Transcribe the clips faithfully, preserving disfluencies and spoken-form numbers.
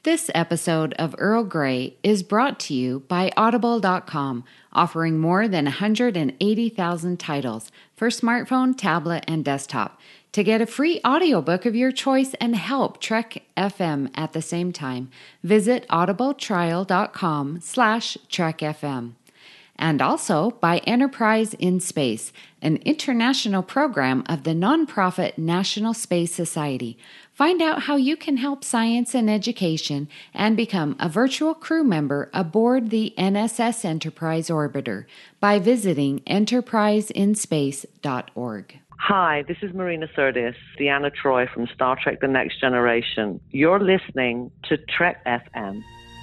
This episode of Earl Grey is brought to you by Audible dot com, offering more than one hundred eighty thousand titles for smartphone, tablet, and desktop. To get a free audiobook of your choice and help Trek F M at the same time, visit audibletrial.com slash trekfm. And also by Enterprise in Space, an international program of the nonprofit National Space Society. Find out how you can help science and education and become a virtual crew member aboard the N S S Enterprise Orbiter by visiting enterprise in space dot org. Hi, this is Marina Sirtis, Deanna Troi from Star Trek The Next Generation. You're listening to Trek F M.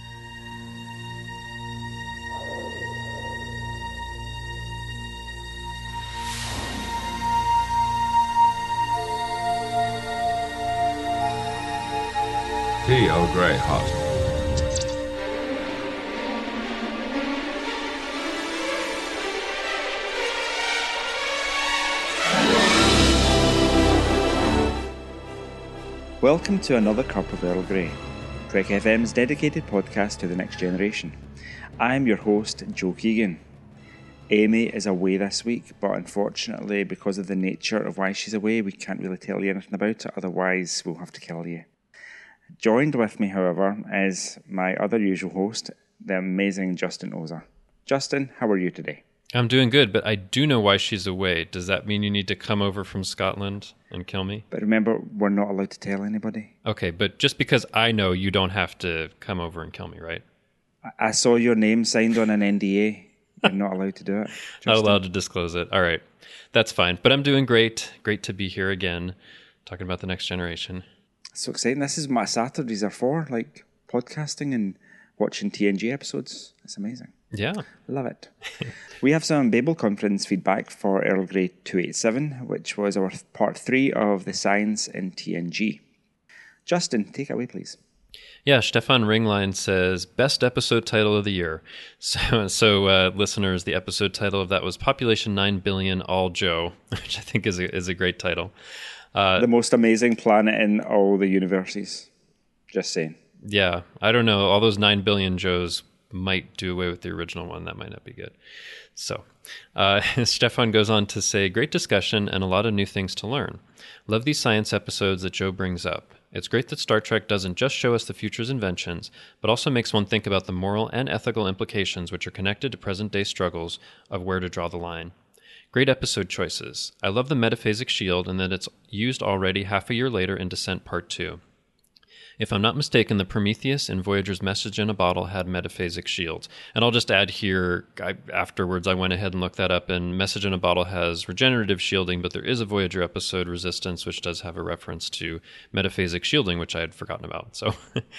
Tea Earl Grey hot. Welcome to another cup of Earl Grey, Trek F M's dedicated podcast to the next generation. I am your host, Joe Keegan. Amy is away this week, but unfortunately, because of the nature of why she's away, we can't really tell you anything about it, otherwise we'll have to kill you. Joined with me, however, is my other usual host, the amazing Justin Oza. Justin, how are you today? I'm doing good, but I do know why she's away. Does that mean you need to come over from Scotland and kill me? But remember, we're not allowed to tell anybody. Okay, but just because I know, you don't have to come over and kill me, right? I, I saw your name signed on an N D A. You're not allowed to do it. Not allowed to disclose it. All right, that's fine. But I'm doing great. Great to be here again, talking about the next generation. So exciting. This is what Saturdays are for, like podcasting and watching T N G episodes. It's amazing. Yeah. Love it. We have some Babel Conference feedback for Earl Grey two eighty-seven, which was our part three of the science in T N G. Justin, take it away, please. Yeah, Stefan Ringline says, best episode title of the year. So, so uh, listeners, the episode title of that was Population nine billion All Joe, which I think is a, is a great title. Uh, the most amazing planet in all the universes. Just saying. Yeah, I don't know. All those nine billion Joes might do away with the original one. That might not be good. So, uh, Stefan goes on to say, great discussion and a lot of new things to learn. Love these science episodes that Joe brings up. It's great that Star Trek doesn't just show us the future's inventions, but also makes one think about the moral and ethical implications which are connected to present-day struggles of where to draw the line. Great episode choices. I love the metaphasic shield and that it's used already half a year later in Descent Part two. If I'm not mistaken, the Prometheus and Voyager's Message in a Bottle had metaphasic shields. And I'll just add here, I, afterwards I went ahead and looked that up, and Message in a Bottle has regenerative shielding, but there is a Voyager episode, Resistance, which does have a reference to metaphasic shielding, which I had forgotten about. So,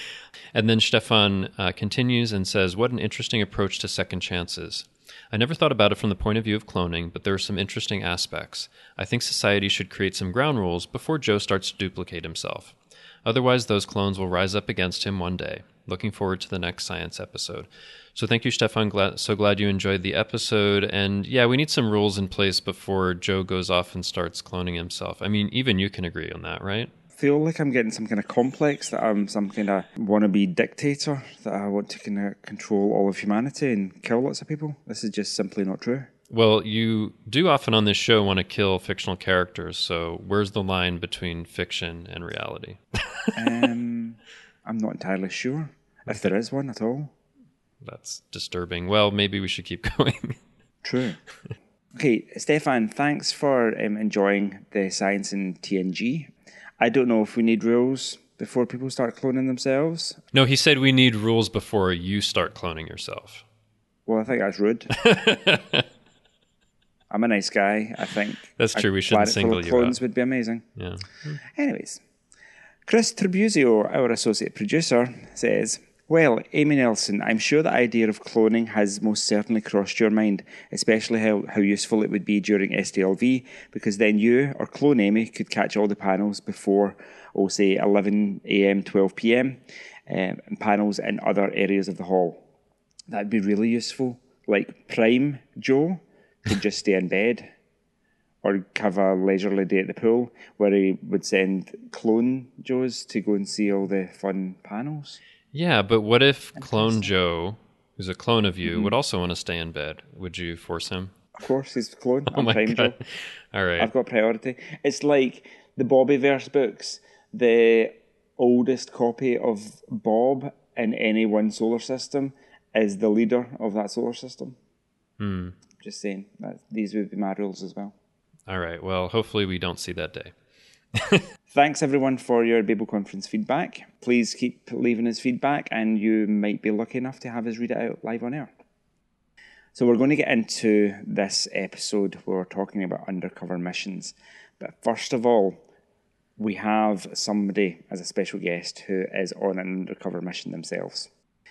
and then Stefan uh, continues and says, what an interesting approach to second chances. I never thought about it from the point of view of cloning, but there are some interesting aspects. I think society should create some ground rules before Joe starts to duplicate himself. Otherwise, those clones will rise up against him one day. Looking forward to the next science episode. So thank you, Stefan. Glad, so glad you enjoyed the episode. And yeah, we need some rules in place before Joe goes off and starts cloning himself. I mean, even you can agree on that, right? I feel like I'm getting some kind of complex, that I'm some kind of wannabe dictator, that I want to kind of control all of humanity and kill lots of people. This is just simply not true. Well, you do often on this show want to kill fictional characters, so where's the line between fiction and reality? um, I'm not entirely sure, if there is one at all. That's disturbing. Well, maybe we should keep going. True. Okay, Stefan, thanks for um, enjoying the science in T N G. I don't know if we need rules before people start cloning themselves. No, he said we need rules before you start cloning yourself. Well, I think that's rude. I'm a nice guy. I think that's true. We shouldn't single you out. Clones would be amazing. Yeah. Anyways, Chris Tribuzio, our associate producer, says, well, Amy Nelson, I'm sure the idea of cloning has most certainly crossed your mind, especially how, how useful it would be during S T L V, because then you, or Clone Amy, could catch all the panels before, oh, say, eleven a.m., twelve p.m., um, and panels in other areas of the hall. That'd be really useful. Like Prime Joe could just stay in bed or have a leisurely day at the pool where he would send clone Joes to go and see all the fun panels. Yeah, but what if Clone Joe, who's a clone of you, Mm-hmm. would also want to stay in bed? Would you force him? Of course, he's a clone. Oh I'm my Prime Joe. god! All right. I've got priority. It's like the Bobbyverse books. The oldest copy of Bob in any one solar system is the leader of that solar system. Hmm. Just saying. That, these would be my rules as well. All right. Well, hopefully we don't see that day. Thanks everyone for your Babel Conference feedback. Please keep leaving us feedback and you might be lucky enough to have us read it out live on air. So we're going to get into this episode where we're talking about undercover missions. But first of all, we have somebody as a special guest who is on an undercover mission themselves.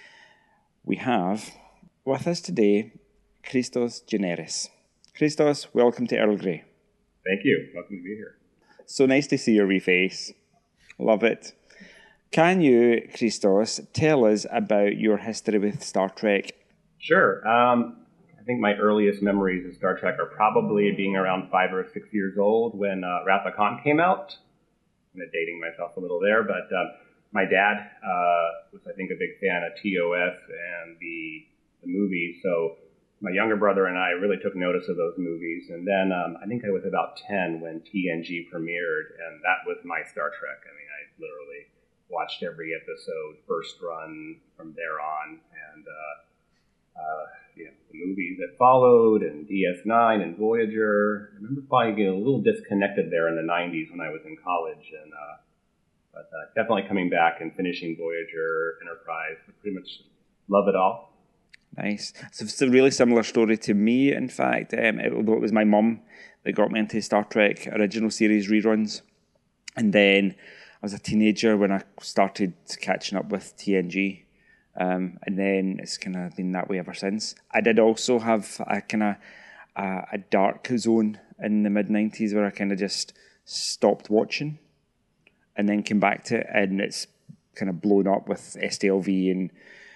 We have with us today Christos Generis. Christos, welcome to Earl Grey. Thank you. Welcome to be here. So nice to see your wee face. Love it. Can you, Christos, tell us about your history with Star Trek? Sure. Um, I think my earliest memories of Star Trek are probably being around five or six years old when uh, Wrath of Khan came out. I'm dating myself a little there, but uh, my dad uh, was, I think, a big fan of T O S and the, the movie, so my younger brother and I really took notice of those movies, and then um, I think I was about ten when T N G premiered, and that was my Star Trek. I mean, I literally watched every episode, first run from there on, and uh, uh, you know, the movies that followed, and D S nine and Voyager. I remember probably getting a little disconnected there in the nineties when I was in college, and uh, but uh, definitely coming back and finishing Voyager, Enterprise. I pretty much love it all. Nice. So it's a really similar story to me, in fact, um, it, although it was my mum that got me into Star Trek original series reruns. And then I was a teenager when I started catching up with T N G. Um, and then it's kind of been that way ever since. I did also have a kind of a, a dark zone in the mid-nineties where I kind of just stopped watching and then came back to it, and it's kind of blown up with S T L V and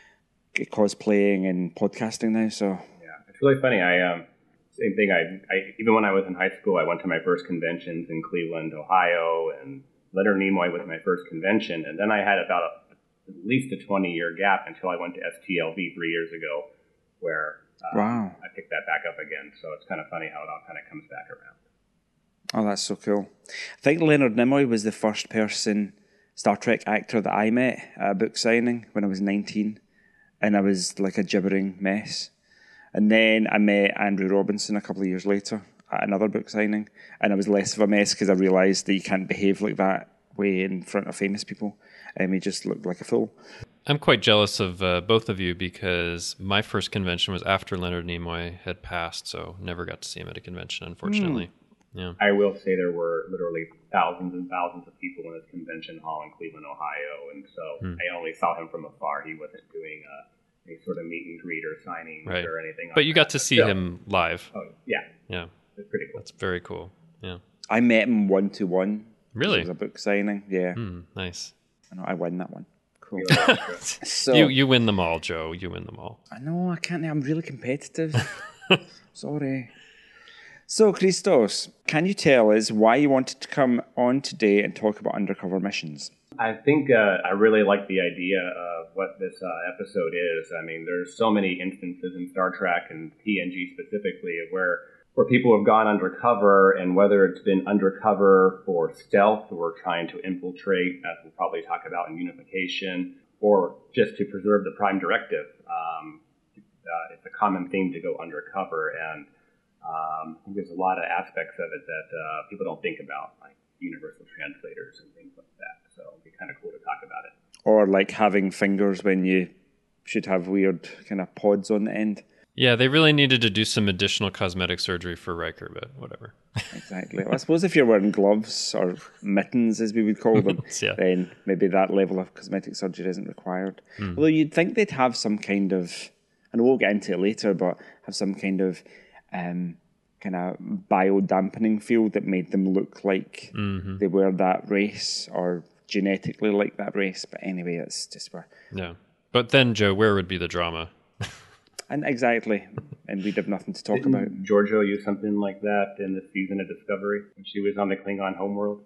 cosplaying and podcasting now. So yeah, it's really funny. I um, same thing. I, I even when I was in high school, I went to my first conventions in Cleveland, Ohio, and Leonard Nimoy was my first convention, and then I had about a, at least a twenty year gap until I went to S T L V three years ago, where um, wow, I picked that back up again. So it's kind of funny how it all kind of comes back around. Oh, that's so cool. I think Leonard Nimoy was the first person, Star Trek actor that I met at a book signing when I was nineteen. And I was like a gibbering mess. And then I met Andrew Robinson a couple of years later at another book signing. And I was less of a mess because I realised that you can't behave like that way in front of famous people. And he just looked like a fool. I'm quite jealous of uh, both of you because my first convention was after Leonard Nimoy had passed, so never got to see him at a convention, unfortunately. Mm. Yeah. I will say there were literally thousands and thousands of people in this convention hall in Cleveland, Ohio, and so mm. I only saw him from afar. He wasn't doing a, a sort of meet and greet or signing right. or anything. But like you that. got to see so, him live. Oh, yeah. Yeah. It's pretty cool. That's very cool. Yeah. I met him one-to-one. Really? It was a book signing, yeah. Mm, nice. I know, I won that one. Cool. so you you win them all, Joe. You win them all. I know, I can't. I'm really competitive. Sorry. So, Christos, can you tell us why you wanted to come on today and talk about undercover missions? I think uh, I really like the idea of what this uh, episode is. I mean, there's so many instances in Star Trek and T N G specifically of where where people have gone undercover, and whether it's been undercover for stealth or trying to infiltrate, as we'll probably talk about in Unification, or just to preserve the Prime Directive. Um, uh, it's a common theme to go undercover, and um, I think there's a lot of aspects of it that uh, people don't think about, like universal translators and things like that. So it'd be kind of cool to talk about it. Or like having fingers when you should have weird kind of pods on the end. Yeah, they really needed to do some additional cosmetic surgery for Riker, but whatever. Exactly. Well, I suppose if you're wearing gloves or mittens, as we would call them, yeah. then maybe that level of cosmetic surgery isn't required. Mm. Although you'd think they'd have some kind of, and we'll get into it later, but have some kind of um, kind of bio-dampening field that made them look like mm-hmm. they were that race or genetically like that race. But anyway, it's just where... Yeah. But then, Joe, where would be the drama? And exactly, and we'd have nothing to talk Didn't about. Giorgio use something like that in the season of Discovery when she was on the Klingon homeworld?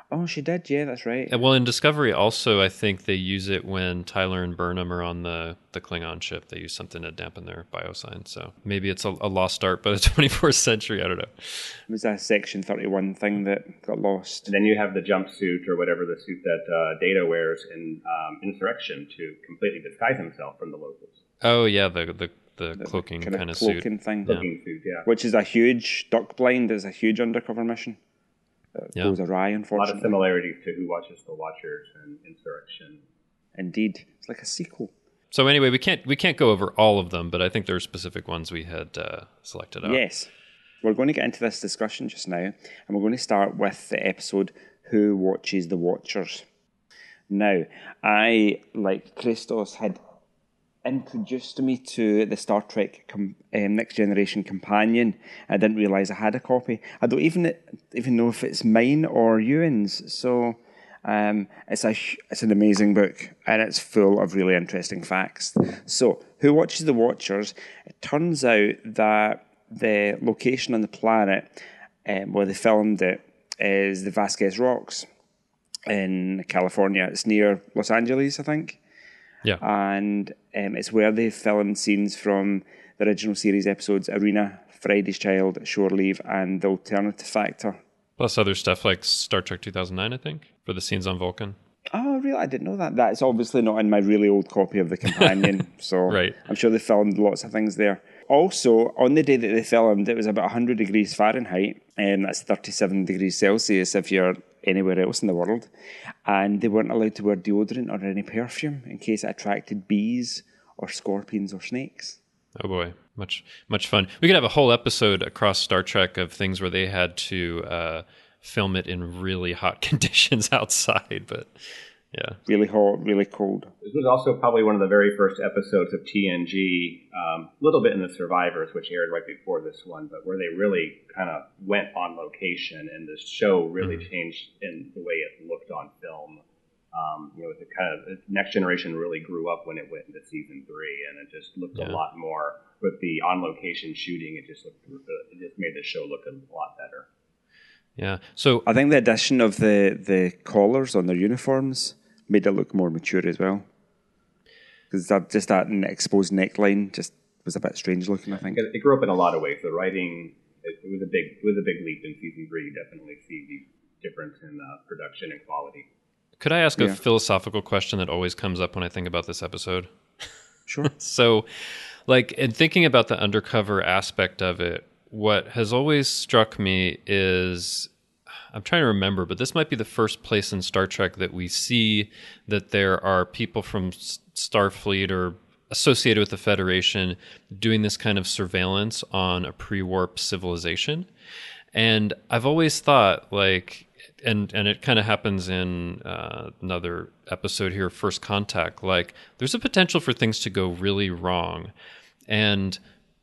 Oh, she did. Yeah, that's right. And well, in Discovery also, I think they use it when Tyler and Burnham are on the, the Klingon ship. They use something to dampen their biosign. So maybe it's a, a lost art by the twenty-fourth century. I don't know. It was a Section thirty-one thing that got lost. And then you have the jumpsuit or whatever the suit that uh, Data wears in um, Insurrection to completely disguise himself from the locals. Oh, yeah, the the, the, The cloaking kind of kind of cloaking suit. thing. Cloaking suit, yeah. Which is a huge, duck blind is a huge undercover mission. That Yeah. goes awry, A lot unfortunately. of similarities to Who Watches the Watchers and Insurrection. Indeed. It's like a sequel. So anyway, we can't we can't go over all of them, but I think there are specific ones we had uh, selected out. Yes. We're going to get into this discussion just now, and we're going to start with the episode Who Watches the Watchers. Now, I, like Christos, had introduced me to the Star Trek com- um, Next Generation Companion. I didn't realise I had a copy. I don't even even know if it's mine or Ewan's. So um, it's a it's an amazing book, and it's full of really interesting facts. So, Who Watches the Watchers? It turns out that the location on the planet um, where they filmed it is the Vasquez Rocks in California. It's near Los Angeles, I think. Yeah. And um, it's where they filmed scenes from the original series episodes Arena, Friday's Child, Shore Leave, and The Alternative Factor. Plus other stuff like Star Trek two thousand nine, I think, for the scenes on Vulcan. Oh, really? I didn't know that. That's obviously not in my really old copy of The Companion, so Right. I'm sure they filmed lots of things there. Also, on the day that they filmed, it was about one hundred degrees Fahrenheit, and that's thirty-seven degrees Celsius if you're anywhere else in the world, and they weren't allowed to wear deodorant or any perfume in case it attracted bees or scorpions or snakes. Oh boy, much much fun. We could have a whole episode across Star Trek of things where they had to uh, film it in really hot conditions outside, but yeah. Really hot, really cold. This was also probably one of the very first episodes of T N G, um, a little bit in The Survivors, which aired right before this one, but where they really kind of went on location, and the show really mm-hmm. changed in the way it looked on film. Um, you know, the kind of Next Generation really grew up when it went into season three, and it just looked yeah. a lot more with the on-location shooting. It just looked, it just made the show look a lot better. Yeah. So I think the addition of the the collars on their uniforms made it look more mature as well, because that just that exposed neckline just was a bit strange looking. I think it, it grew up in a lot of ways. The writing it, it was a big it was a big leap in season three. You definitely see the difference in uh, production and quality. Could I ask a yeah. philosophical question that always comes up when I think about this episode? Sure. So, like, in thinking about the undercover aspect of it, what has always struck me is, I'm trying to remember, but this might be the first place in Star Trek that we see that there are people from Starfleet or associated with the Federation doing this kind of surveillance on a pre-warp civilization. And I've always thought, like, and and it kind of happens in uh, another episode here, First Contact, like, there's a potential for things to go really wrong. And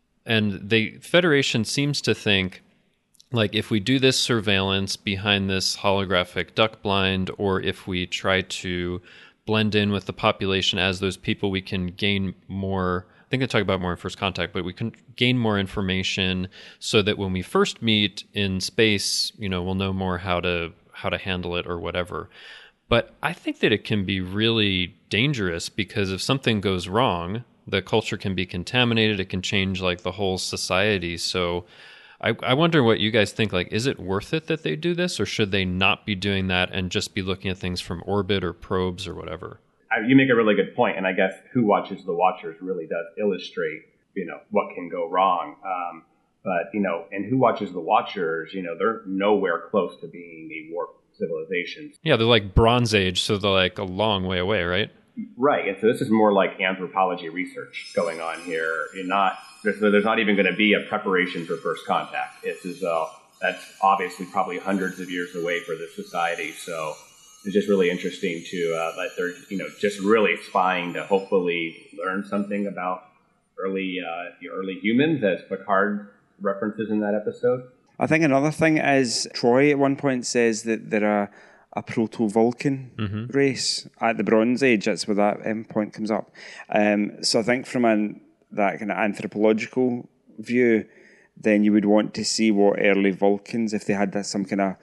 and the Federation seems to think, like, if we do this surveillance behind this holographic duck blind, or if we try to blend in with the population as those people, we can gain more. I think I talk about more in First Contact, but we can gain more information so that when we first meet in space, you know, we'll know more how to how to handle it or whatever. But I think that it can be really dangerous, because if something goes wrong, the culture can be contaminated. It can change, like, the whole society. So I, I wonder what you guys think. Like, is it worth it that they do this, or should they not be doing that and just be looking at things from orbit or probes or whatever? You make a really good point, and I guess Who Watches the Watchers really does illustrate, you know, what can go wrong. Um, but, you know, and Who Watches the Watchers, you know, they're nowhere close to being a warp civilization. Yeah, they're like Bronze Age, so they're like a long way away, right? Right, and so this is more like anthropology research going on here. You're not there's, there's not even going to be a preparation for First Contact. This is uh, that's obviously probably hundreds of years away for this society. So it's just really interesting to uh, that they're you know just really spying to hopefully learn something about early uh, the early humans, as Picard references in that episode. I think another thing is Troy at one point says that there are a proto-Vulcan mm-hmm. race at the Bronze Age. That's where that um, point comes up. Um, so I think from an, that kind of anthropological view, then you would want to see what early Vulcans, if they had that, some kind of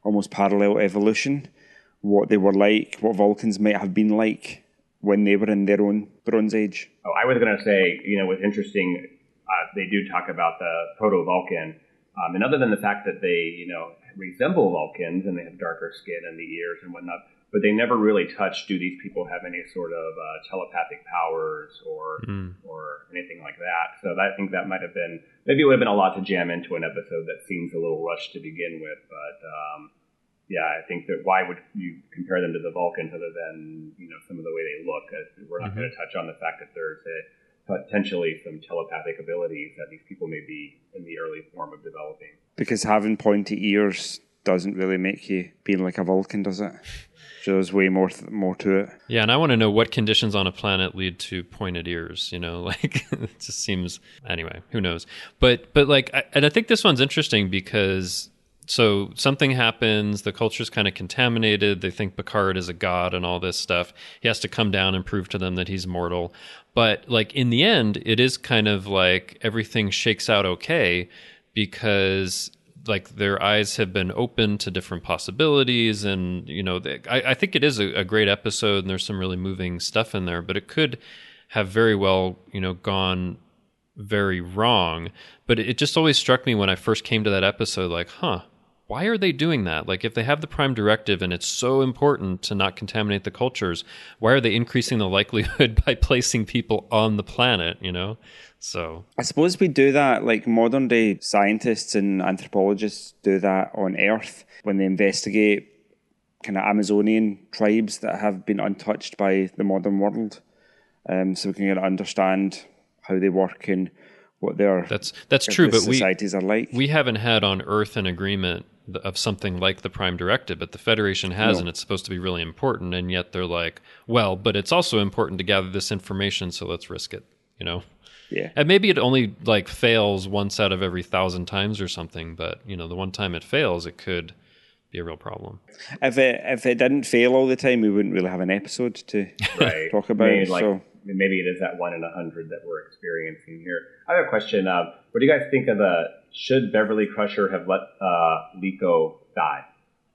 almost parallel evolution, what they were like, what Vulcans might have been like when they were in their own Bronze Age. Oh, I was going to say, you know, what's interesting, uh, they do talk about the proto-Vulcan, um, and other than the fact that they, you know, resemble Vulcans and they have darker skin and the ears and whatnot, but they never really touch, do these people have any sort of uh, telepathic powers or mm. or anything like that. So that, I think that might have been, maybe it would have been a lot to jam into an episode that seems a little rushed to begin with. But um, yeah, I think that why would you compare them to the Vulcans other than, you know, some of the way they look? We're not mm-hmm. going to touch on the fact that there's a, potentially some telepathic abilities that these people may be in the early form of developing. Because having pointy ears doesn't really make you being like a Vulcan, does it? So there's way more th- more to it. Yeah, and I want to know what conditions on a planet lead to pointed ears. You know, like it just seems. Anyway, who knows? But but like, I, and I think this one's interesting because so something happens, the culture's kind of contaminated. They think Picard is a god and all this stuff. He has to come down and prove to them that he's mortal. But like in the end, it is kind of like everything shakes out okay because like their eyes have been opened to different possibilities. And, you know, they, I, I think it is a, a great episode and there's some really moving stuff in there, but it could have very well, you know, gone very wrong. But it just always struck me when I first came to that episode, like, huh, why are they doing that? Like, if they have the Prime Directive and it's so important to not contaminate the cultures, why are they increasing the likelihood by placing people on the planet, you know? So I suppose we do that, like modern day scientists and anthropologists do that on Earth when they investigate kind of Amazonian tribes that have been untouched by the modern world. Um, so we can understand how they work and what their that's that's true, but societies we, are like. We haven't had on Earth an agreement of something like the Prime Directive, but the Federation has, no. and it's supposed to be really important, and yet they're like, well, but it's also important to gather this information, so let's risk it, you know? Yeah. And maybe it only like fails once out of every thousand times or something, but you know, the one time it fails, it could be a real problem. If it if it didn't fail all the time, we wouldn't really have an episode to right. talk about. Maybe, like, so maybe it is that one in a hundred that we're experiencing here. I have a question. Uh, what do you guys think of the, should Beverly Crusher have let uh, Liko die?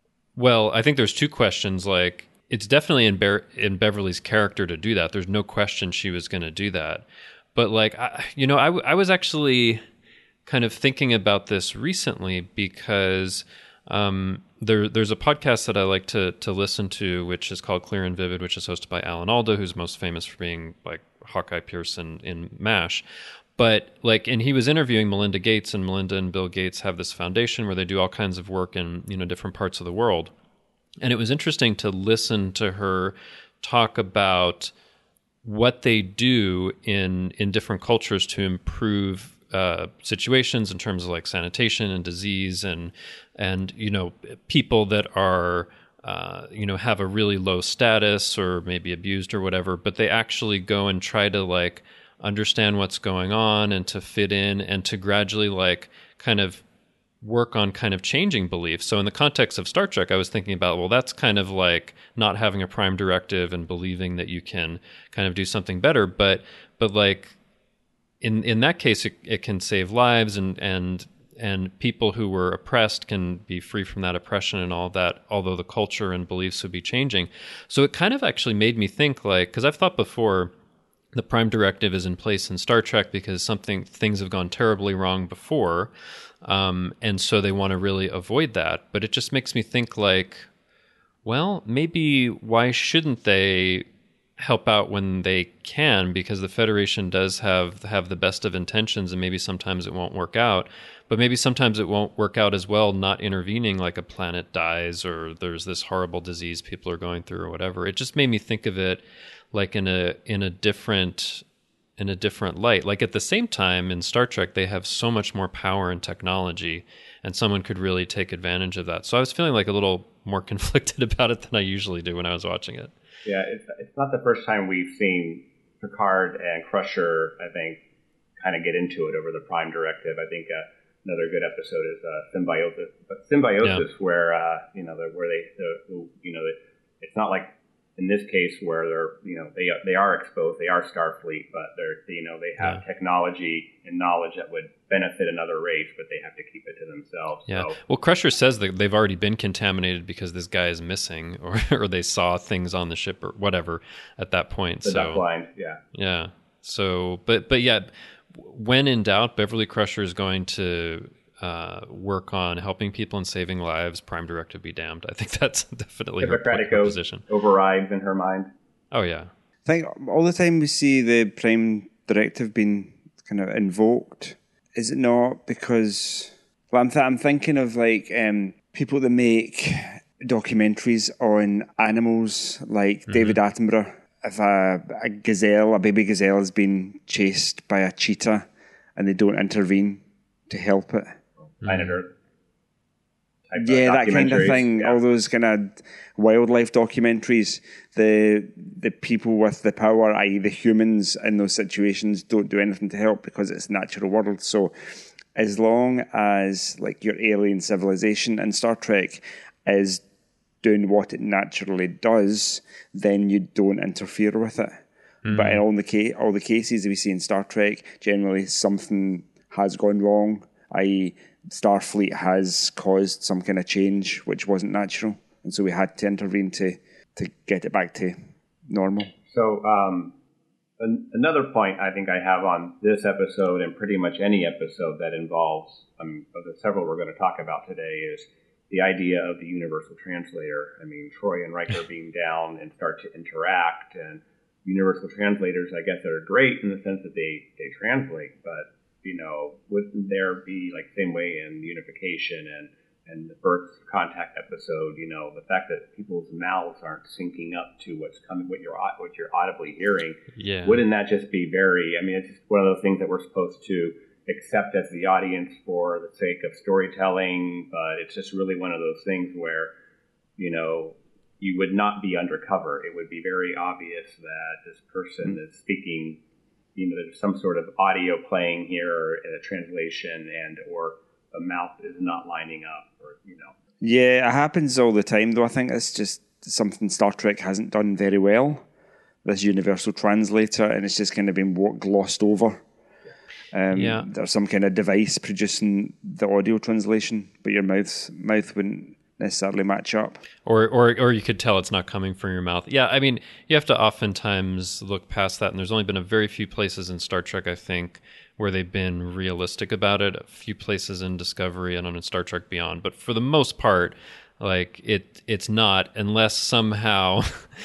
Well, I think there's two questions. Like, it's definitely in, Be- in Beverly's character to do that. There's no question she was going to do that. But like, I, you know, I, w- I was actually kind of thinking about this recently because um, there, there's a podcast that I like to to listen to, which is called Clear and Vivid, which is hosted by Alan Alda, who's most famous for being like Hawkeye Pearson in MASH. But like, and he was interviewing Melinda Gates, and Melinda and Bill Gates have this foundation where they do all kinds of work in, you know, different parts of the world. And it was interesting to listen to her talk about what they do in in different cultures to improve uh, situations in terms of like sanitation and disease and and you know, people that are uh, you know, have a really low status or maybe abused or whatever, but they actually go and try to like understand what's going on and to fit in and to gradually like kind of work on kind of changing beliefs. So in the context of Star Trek, I was thinking about, well, that's kind of like not having a Prime Directive and believing that you can kind of do something better. But but like in in that case, it, it can save lives, and and and people who were oppressed can be free from that oppression and all that, although the culture and beliefs would be changing. So it kind of actually made me think, like, because I've thought before, the Prime Directive is in place in Star Trek because something things have gone terribly wrong before. Um, and so they want to really avoid that. But it just makes me think like, well, maybe why shouldn't they help out when they can? Because the Federation does have have the best of intentions, and maybe sometimes it won't work out. But maybe sometimes it won't work out as well not intervening, like a planet dies or there's this horrible disease people are going through or whatever. It just made me think of it like in a in a different in a different light. Like at the same time in Star Trek, they have so much more power and technology, and someone could really take advantage of that. So I was feeling like a little more conflicted about it than I usually do when I was watching it. Yeah, it's, it's not the first time we've seen Picard and Crusher, I think, kind of get into it over the Prime Directive. I think uh, another good episode is uh, Symbiosis, but Symbiosis, yeah. where uh, you know, the, where they, the, you know, it's not like in this case where they're, you know, they they are exposed, they are Starfleet, but they're, you know, they have yeah. technology and knowledge that would benefit another race, but they have to keep it to themselves. Yeah. So, well, Crusher says that they've already been contaminated because this guy is missing, or or they saw things on the ship or whatever at that point. The so duck blind, yeah. Yeah. So, but but yeah, when in doubt, Beverly Crusher is going to uh, work on helping people and saving lives. Prime Directive be damned. I think that's definitely her, her position. Overrides in her mind. Oh yeah. I think all the time we see the Prime Directive being kind of invoked, is it not because? Well, I'm th- I'm thinking of like um, people that make documentaries on animals, like mm-hmm. David Attenborough. If a, a gazelle, a baby gazelle, has been chased by a cheetah, and they don't intervene to help it. Planet Earth. Yeah, that kind of thing. Yeah. All those kind of wildlife documentaries. The the people with the power, that is the humans in those situations, don't do anything to help because it's a natural world. So as long as like your alien civilization in Star Trek is doing what it naturally does, then you don't interfere with it. Mm. But in all the, ca- all the cases we see in Star Trek, generally something has gone wrong, that is Starfleet has caused some kind of change which wasn't natural, and so we had to intervene to to get it back to normal. So um, an- another point I think I have on this episode, and pretty much any episode that involves, um, of the several we're going to talk about today, is the idea of the universal translator. I mean, Troy and Riker being down and start to interact, and universal translators, I guess, are great in the sense that they, they translate, but you know, wouldn't there be like same way in Unification and, and the First Contact episode, you know, the fact that people's mouths aren't syncing up to what's coming, what you're, what you're audibly hearing, yeah. wouldn't that just be very, I mean, it's just one of those things that we're supposed to accept as the audience for the sake of storytelling, but it's just really one of those things where, you know, you would not be undercover. It would be very obvious that this person mm-hmm. is speaking, you know, there's some sort of audio playing here or a translation, and or a mouth is not lining up, or, you know. Yeah, it happens all the time, though. I think it's just something Star Trek hasn't done very well, this universal translator, and it's just kind of been glossed over. Um, yeah. There's some kind of device producing the audio translation, but your mouth mouth wouldn't necessarily match up. Or, or or you could tell it's not coming from your mouth. Yeah, I mean, you have to oftentimes look past that, and there's only been a very few places in Star Trek, I think, where they've been realistic about it. A few places in Discovery and on Star Trek Beyond, but for the most part, like it, it's not, unless somehow,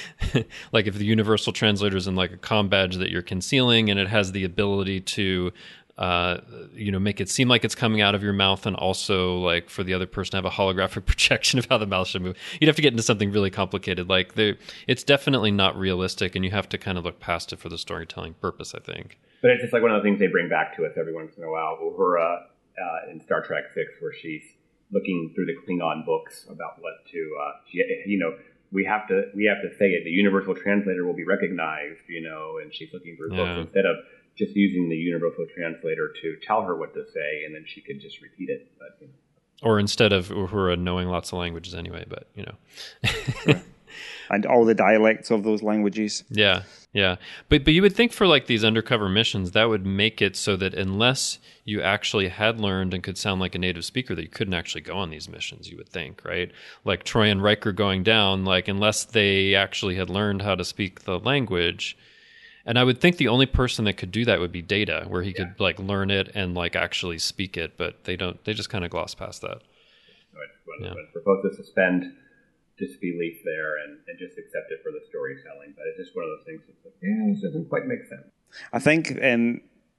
like if the universal translator is in like a comm badge that you're concealing, and it has the ability to, uh, you know, make it seem like it's coming out of your mouth, and also like for the other person to have a holographic projection of how the mouth should move. You'd have to get into something really complicated. Like the, it's definitely not realistic, and you have to kind of look past it for the storytelling purpose, I think. But it's just like one of the things they bring back to us every once in a while. Uhura uh, in Star Trek Six, where she's looking through the Klingon books about what to, uh, she, you know, we have to we have to say it. The universal translator will be recognized, you know, and she's looking through yeah. books instead of just using the universal translator to tell her what to say, and then she could just repeat it. But, you know. Or instead of Uhura knowing lots of languages anyway, but, you know. And all the dialects of those languages. Yeah, yeah. But but you would think for like these undercover missions, that would make it so that unless you actually had learned and could sound like a native speaker, that you couldn't actually go on these missions, you would think, right? Like Troy and Riker going down, like unless they actually had learned how to speak the language. And I would think the only person that could do that would be Data, where he yeah. could like learn it and like actually speak it, but they don't, they just kind of gloss past that. Right. Well, yeah. We're supposed to suspend disbelief there and, and just accept it for the storytelling, but it's just one of those things that's like, yeah, this doesn't quite make sense. I think um,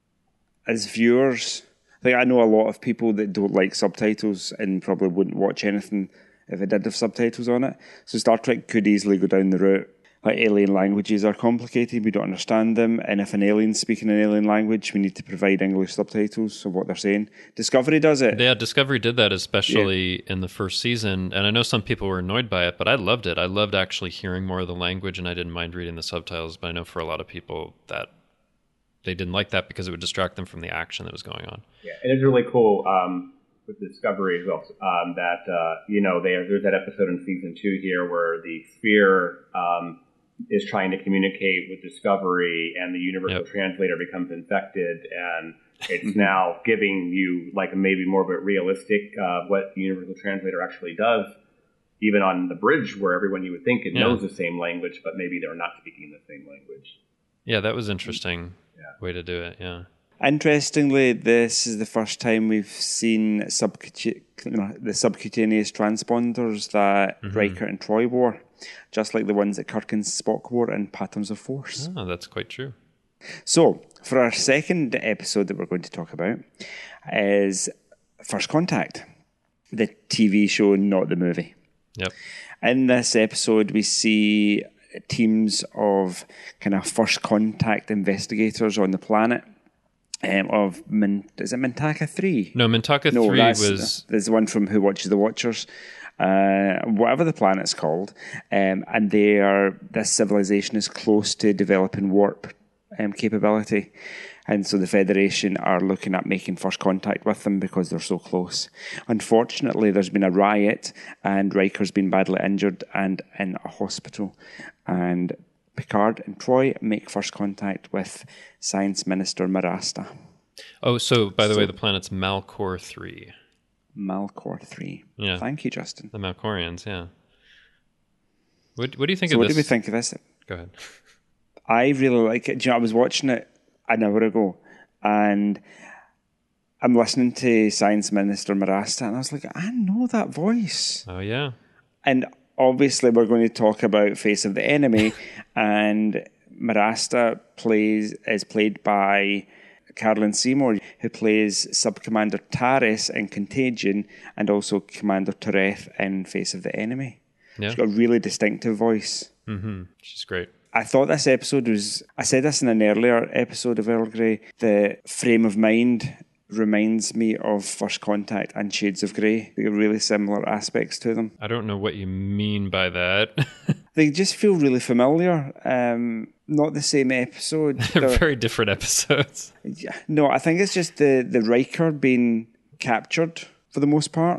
as viewers, I think I know a lot of people that don't like subtitles and probably wouldn't watch anything if it did have subtitles on it. So Star Trek could easily go down the route, like alien languages are complicated, we don't understand them, and if an alien's speaking an alien language, we need to provide English subtitles of what they're saying. Discovery does it. Yeah, Discovery did that, especially yeah. in the first season, and I know some people were annoyed by it, but I loved it. I loved actually hearing more of the language, and I didn't mind reading the subtitles, but I know for a lot of people that they didn't like that because it would distract them from the action that was going on. Yeah, and it's really cool um, with Discovery as well, um, that, uh, you know, they, there's that episode in season two here where the sphere... Um, is trying to communicate with Discovery, and the Universal Yep. Translator becomes infected, and it's now giving you like maybe more of a realistic uh, what the Universal Translator actually does, even on the bridge where everyone you would think it Yeah. knows the same language, but maybe they're not speaking the same language. Yeah, that was interesting Yeah. way to do it. Yeah. Interestingly, this is the first time we've seen subcuta- the subcutaneous transponders that Mm-hmm. Riker and Troy wore, just like the ones that Kirk and Spock wore in Patterns of Force. Oh, that's quite true. So, for our second episode that we're going to talk about is First Contact, the T V show, not the movie. Yep. In this episode, we see teams of kind of first contact investigators on the planet. Um, of Min- is it Mintaka three? No, Mintaka No, three that's, was there's the one from Who Watches the Watchers, uh, whatever the planet's called, um, and they are this civilization is close to developing warp um, capability, and so the Federation are looking at making first contact with them because they're so close. Unfortunately, there's been a riot, and Riker's been badly injured and in a hospital, and Picard and Troy make first contact with Science Minister Marasta. Oh, so by the So- way, the planet's Malcor three. Malcor three. Yeah. Thank you, Justin. The Malcorians, yeah. What What do you think So of what this? do we think of this? Go ahead. I really like it. Do you know, I was watching it an hour ago, and I'm listening to Science Minister Marasta, and I was like, I know that voice. Oh yeah. And obviously, we're going to talk about Face of the Enemy, and Marasta plays is played by Carolyn Seymour, who plays Sub-Commander Taris in Contagion, and also Commander Tereth in Face of the Enemy. Yeah. She's got a really distinctive voice. Mm-hmm. She's great. I thought this episode was, I said this in an earlier episode of Earl Grey, the frame of mind reminds me of First Contact and Shades of Grey. They have really similar aspects to them. I don't know what you mean by that. They just feel really familiar. Um, not the same episode. They're They're- very different episodes. Yeah. No, I think it's just the, the Riker being captured for the most part.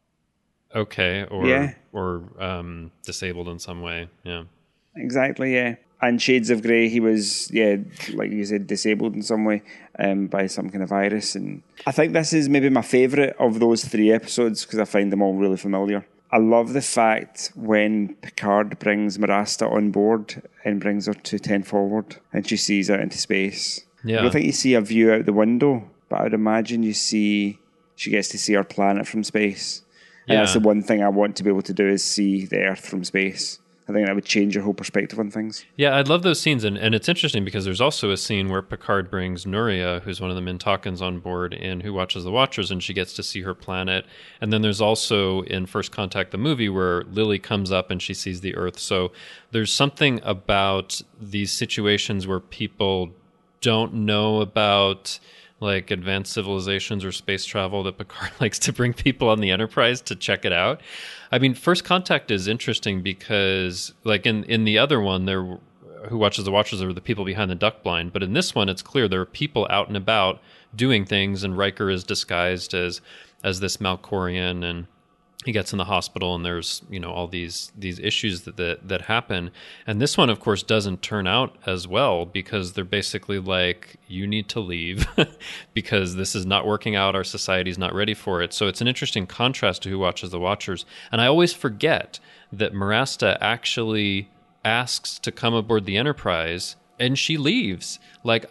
Okay, or Yeah. or um, disabled in some way. Yeah. Exactly, yeah. And Shades of Grey, he was, yeah, like you said, disabled in some way um, by some kind of virus. And I think this is maybe my favourite of those three episodes because I find them all really familiar. I love the fact when Picard brings Marasta on board and brings her to ten Forward and she sees out into space. Yeah. I don't think you see a view out the window, but I would imagine you see, she gets to see our planet from space. And Yeah. that's the one thing I want to be able to do is see the Earth from space. I think that would change your whole perspective on things. Yeah, I'd love those scenes. And, and it's interesting because there's also a scene where Picard brings Nuria, who's one of the Mintakans, on board in Who Watches the Watchers, and she gets to see her planet. And then there's also in First Contact, the movie, where Lily comes up and she sees the Earth. So there's something about these situations where people don't know about like advanced civilizations or space travel that Picard likes to bring people on the Enterprise to check it out. I mean, First Contact is interesting because like in, in the other one, there Who Watches the Watchers are the people behind the duck blind. But in this one, it's clear there are people out and about doing things, and Riker is disguised as as this Malcorian, and he gets in the hospital, and there's, you know, all these these issues that, that that happen. And this one, of course, doesn't turn out as well because they're basically like, you need to leave because this is not working out. Our society's not ready for it. So it's an interesting contrast to Who Watches the Watchers. And I always forget that Marasta actually asks to come aboard the Enterprise, and she leaves. Like,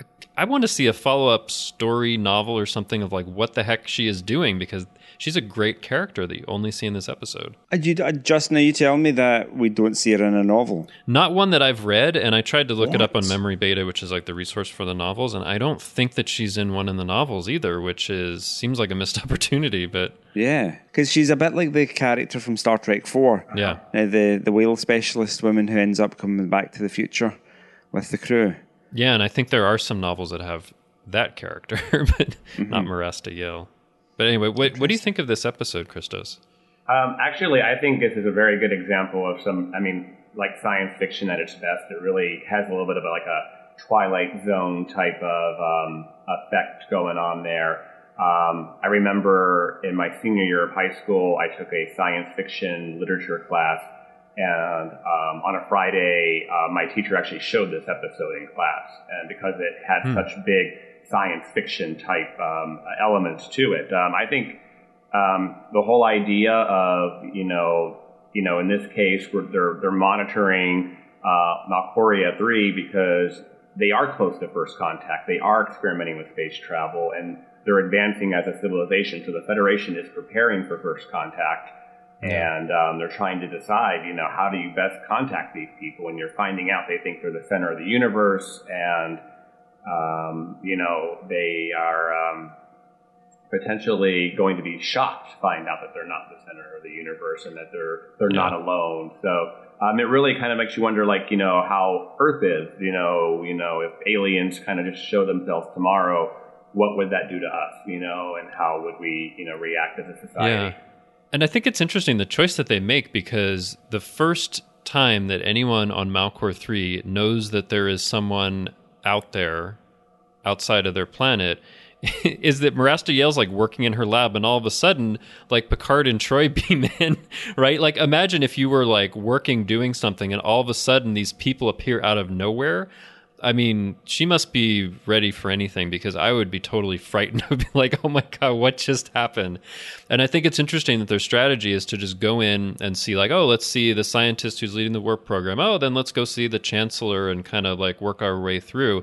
I want to see a follow-up story novel or something of like what the heck she is doing, because she's a great character that you only see in this episode. Uh, you, uh, just now you tell me that we don't see her in a novel. Not one that I've read, and I tried to look it up on What? Memory Beta, which is like the resource for the novels, and I don't think that she's in one in the novels either, which is seems like a missed opportunity, but Yeah, because she's a bit like the character from Star Trek four. yeah. Uh, the, the whale specialist woman who ends up coming back to the future with the crew. Yeah, and I think there are some novels that have that character, but not Marasta Yale. But anyway, what, what do you think of this episode, Christos? Um, actually, I think this is a very good example of some, I mean, like science fiction at its best. It really has a little bit of a, like a Twilight Zone type of um, effect going on there. Um, I remember in my senior year of high school, I took a science fiction literature class, And um, on a Friday, uh, my teacher actually showed this episode in class. And because it had hmm. such big science fiction type um, elements to it, um, I think um, the whole idea of, you know, you know, in this case, we're, they're they're monitoring uh, Malchoria three because they are close to first contact. They are experimenting with space travel, and they're advancing as a civilization. So the Federation is preparing for first contact. And um, they're trying to decide, you know, how do you best contact these people when you're finding out they think they're the center of the universe, and, um, you know, they are um, potentially going to be shocked to find out that they're not the center of the universe and that they're they're yeah. not alone. So um, it really kind of makes you wonder, like, you know, how Earth is. You know, you know, if aliens kind of just show themselves tomorrow, what would that do to us? You know, and how would we, you know, react as a society? Yeah. And I think it's interesting, the choice that they make, because the first time that anyone on Malchor three knows that there is someone out there outside of their planet is that Marasta Yale's like working in her lab, and all of a sudden, like Picard and Troy beam in, right? Like imagine if you were like working doing something and all of a sudden these people appear out of nowhere. I mean, she must be ready for anything, because I would be totally frightened. I would be like, oh my God, what just happened? And I think it's interesting that their strategy is to just go in and see like, oh, let's see the scientist who's leading the warp program. Oh, then let's go see the chancellor and kind of like work our way through.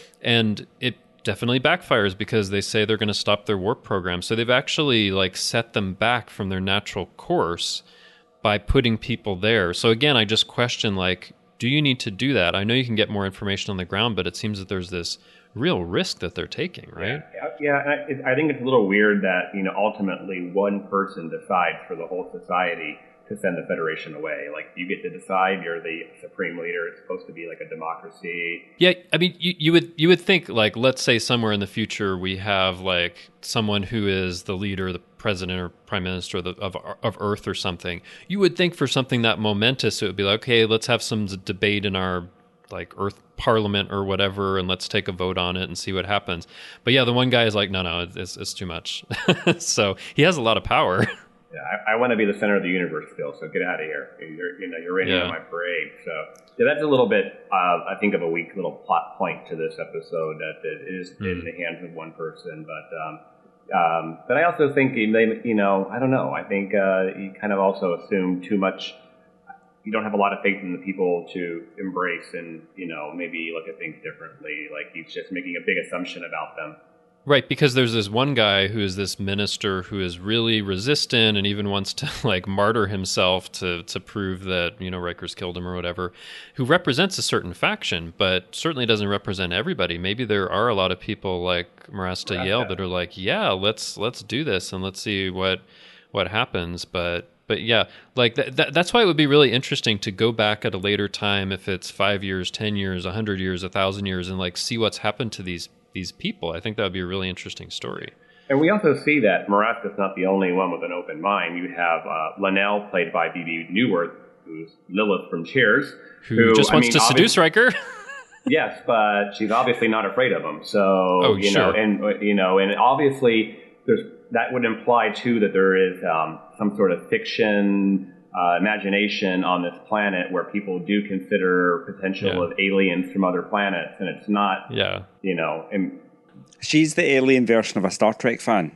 And it definitely backfires because they say they're going to stop their warp program. So they've actually like set them back from their natural course by putting people there. So again, I just question like, do you need to do that? I know you can get more information on the ground, but it seems that there's this real risk that they're taking, right? Yeah, yeah. I, I think it's a little weird that, you know, ultimately one person decides for the whole society to send the Federation away. Like, you get to decide, you're the supreme leader. It's supposed to be like a democracy. Yeah, I mean, you, you would you would think, like, let's say somewhere in the future we have, like, someone who is the leader, the president or prime minister of, the, of, of Earth or something. You would think for something that momentous, it would be like, okay, let's have some debate in our, like, Earth Parliament or whatever, and let's take a vote on it and see what happens. But yeah, the one guy is like, no, no, it's, it's too much. So he has a lot of power. Yeah, I, I want to be the center of the universe still, so get out of here. You're, you know, you're raining yeah. on my parade. So yeah, that's a little bit, uh, I think, of a weak little plot point to this episode, that it is mm. in the hands of one person. But um, um, but I also think, they, you know, I don't know. I think uh, you kind of also assume too much. You don't have a lot of faith in the people to embrace and, you know, maybe look at things differently. Like, he's just making a big assumption about them. Right, because there's this one guy who is this minister who is really resistant and even wants to like martyr himself to to prove that, you know, Riker's killed him or whatever, who represents a certain faction, but certainly doesn't represent everybody. Maybe there are a lot of people like Marasta right. Yale that are like, yeah, let's let's do this and let's see what what happens. But but yeah, like th- th- that's why it would be really interesting to go back at a later time, if it's five years, ten years, a hundred years, a thousand years, and like see what's happened to these these people. I think that would be a really interesting story. And we also see that Marasta's not the only one with an open mind. You have uh, Linnell, played by Bebe Neuwirth, who's Lilith from Cheers, who, who just wants I mean, to seduce Riker. Yes, but she's obviously not afraid of him. So oh, you sure. know, and you know, and obviously there's that would imply too that there is um, some sort of fiction. Uh, imagination on this planet where people do consider potential yeah. of aliens from other planets, and it's not, yeah, you know. And she's the alien version of a Star Trek fan.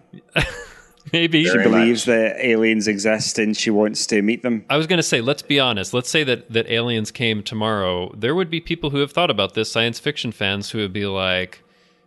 Maybe she believes much. that aliens exist and she wants to meet them. I was going to say, let's be honest. Let's say that that aliens came tomorrow. There would be people who have thought about this, science fiction fans, who would be like,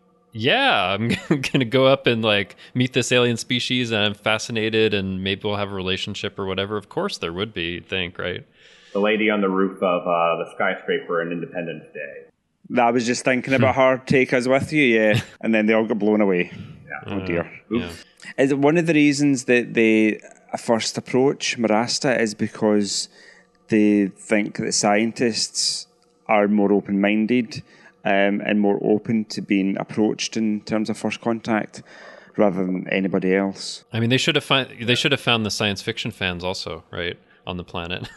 yeah, I'm going to go up and like meet this alien species and I'm fascinated and maybe we'll have a relationship or whatever. Of course there would be, you'd think, right? The lady on the roof of uh, the skyscraper on Independence Day. I was just thinking about her, take us with you, yeah. And then they all got blown away. Yeah. Oh dear. Uh, yeah. Is it one of the reasons that they first approach Marasta is because they think that scientists are more open-minded Um, and more open to being approached in terms of first contact rather than anybody else? I mean, they should have find, they should have found the science fiction fans also, right, on the planet.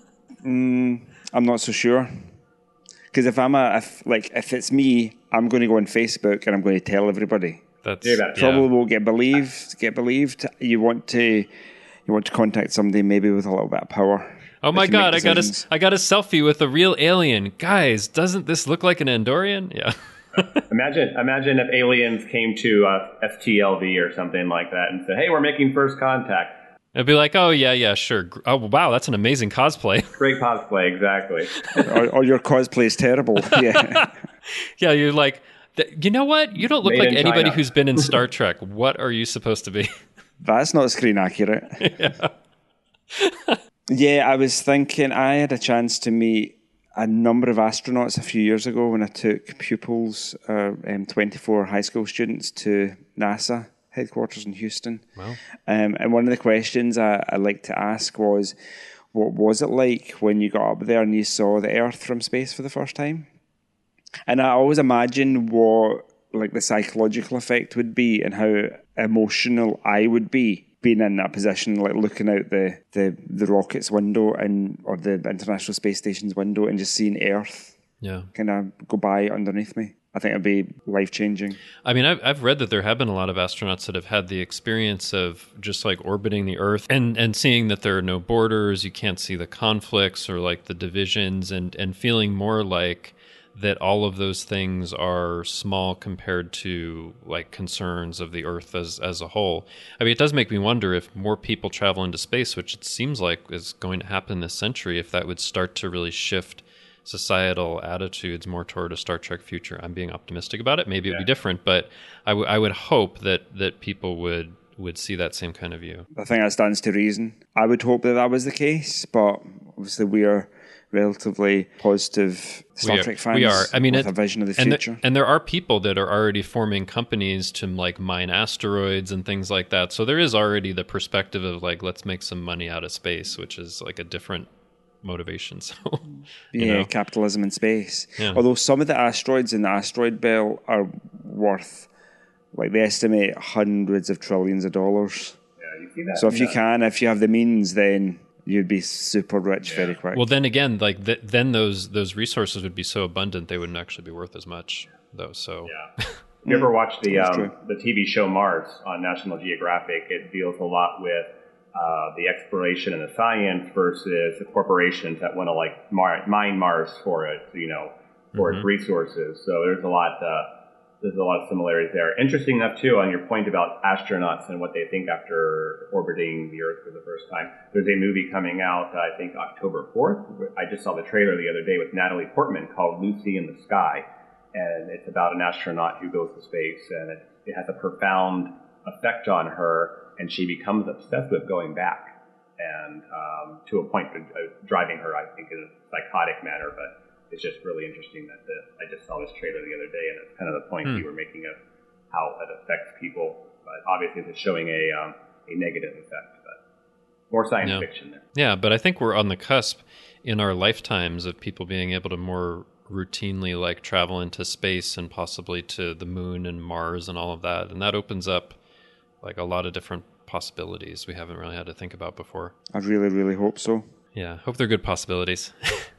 mm, I'm not so sure, because if I'm a if, like if it's me, I'm going to go on Facebook and I'm going to tell everybody. That's yeah, probably yeah. won't get believed. Get believed. You want to you want to contact somebody maybe with a little bit of power. Oh my They can god, I make got a, decisions. I got a selfie with a real alien. Guys, doesn't this look like an Andorian? Yeah. Imagine, imagine if aliens came to uh, S T L V or something like that and said, "Hey, we're making first contact." It'd be like, oh yeah, yeah, sure. Gr- Oh wow, that's an amazing cosplay. Great cosplay, exactly. or, or your cosplay is terrible. Yeah. Yeah, you're like, th- you know what? You don't look Made like in anybody China. who's been in Star Trek. What are you supposed to be? That's not screen accurate. Yeah, I was thinking I had a chance to meet a number of astronauts a few years ago when I took pupils, uh, um, twenty-four high school students, to NASA headquarters in Houston. Wow. Um, and one of the questions I, I like to ask was, what was it like when you got up there and you saw the Earth from space for the first time? And I always imagine what like the psychological effect would be and how emotional I would be being in that position, like looking out the, the, the rocket's window and or the International Space Station's window and just seeing Earth Yeah. kind of go by underneath me. I think it'd be life-changing. I mean, I've, I've read that there have been a lot of astronauts that have had the experience of just like orbiting the Earth and, and seeing that there are no borders, you can't see the conflicts or like the divisions, and, and feeling more like that all of those things are small compared to like concerns of the Earth as, as a whole. I mean, it does make me wonder if more people travel into space, which it seems like is going to happen this century, if that would start to really shift societal attitudes more toward a Star Trek future. I'm being optimistic about it. Maybe it'd Yeah. be different, but I, w- I would hope that, that people would, would see that same kind of view. I think that stands to reason. I would hope that that was the case, but obviously we are relatively positive Star we are, Trek fans we are. I mean, with it, a vision of the and future. The, and there are people that are already forming companies to like mine asteroids and things like that. So there is already the perspective of like, let's make some money out of space, which is like a different motivation. So, you yeah, know. capitalism in space. Yeah. Although some of the asteroids in the asteroid belt are worth, like they estimate hundreds of trillions of dollars. Yeah, you see that. So if you Yeah. can, if you have the means, then you'd be super rich very quick. Well, then again, like th- then those those resources would be so abundant they wouldn't actually be worth as much, though. So Yeah. You ever watched the That's um, true. the T V show Mars on National Geographic? It deals a lot with uh, the exploration and the science versus the corporations that want to like mar- mine Mars for it, you know, for its resources. So there's a lot uh, there's a lot of similarities there. Interesting enough too, on your point about astronauts and what they think after orbiting the Earth for the first time. There's a movie coming out, I think October fourth. I just saw the trailer the other day with Natalie Portman called Lucy in the Sky. And it's about an astronaut who goes to space, and it, it has a profound effect on her, and she becomes obsessed with going back, and um, to a point of uh, driving her, I think, in a psychotic manner. But it's just really interesting that the, I just saw this trailer the other day, and it's kind of the point Hmm. you were making of how it affects people. But obviously, it's showing a um, a negative effect, but more science Yeah. fiction there. yeah, but I think we're on the cusp in our lifetimes of people being able to more routinely like travel into space and possibly to the moon and Mars and all of that, and that opens up like a lot of different possibilities we haven't really had to think about before. I really, really hope so. Yeah, hope they're good possibilities.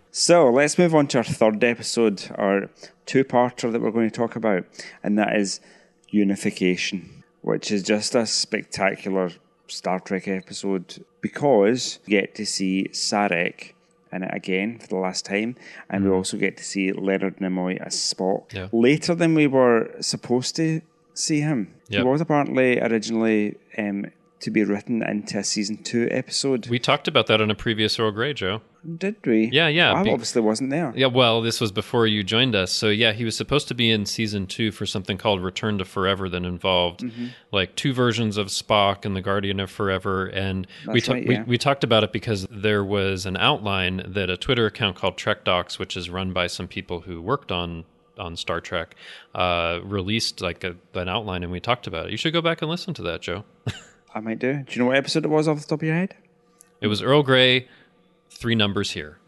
So let's move on to our third episode, our two-parter that we're going to talk about, and that is Unification, which is just a spectacular Star Trek episode because we get to see Sarek in it again for the last time, and we also get to see Leonard Nimoy as Spock Yeah. later than we were supposed to see him. Yep. He was apparently originally um, to be written into a season two episode. We talked about that on a previous Earl Grey, Joe. Did we? Yeah, yeah, I be- obviously wasn't there. Yeah, well, this was before you joined us. So, yeah, he was supposed to be in season two for something called Return to Forever that involved like two versions of Spock and the Guardian of Forever. And we, That's ta- right, we yeah. we talked about it because there was an outline that a Twitter account called Trek Docs, which is run by some people who worked on on Star Trek, uh, released like a, an outline, and we talked about it. You should go back and listen to that, Joe. I might do. Do you know what episode it was off the top of your head? It was Earl Grey, three numbers here.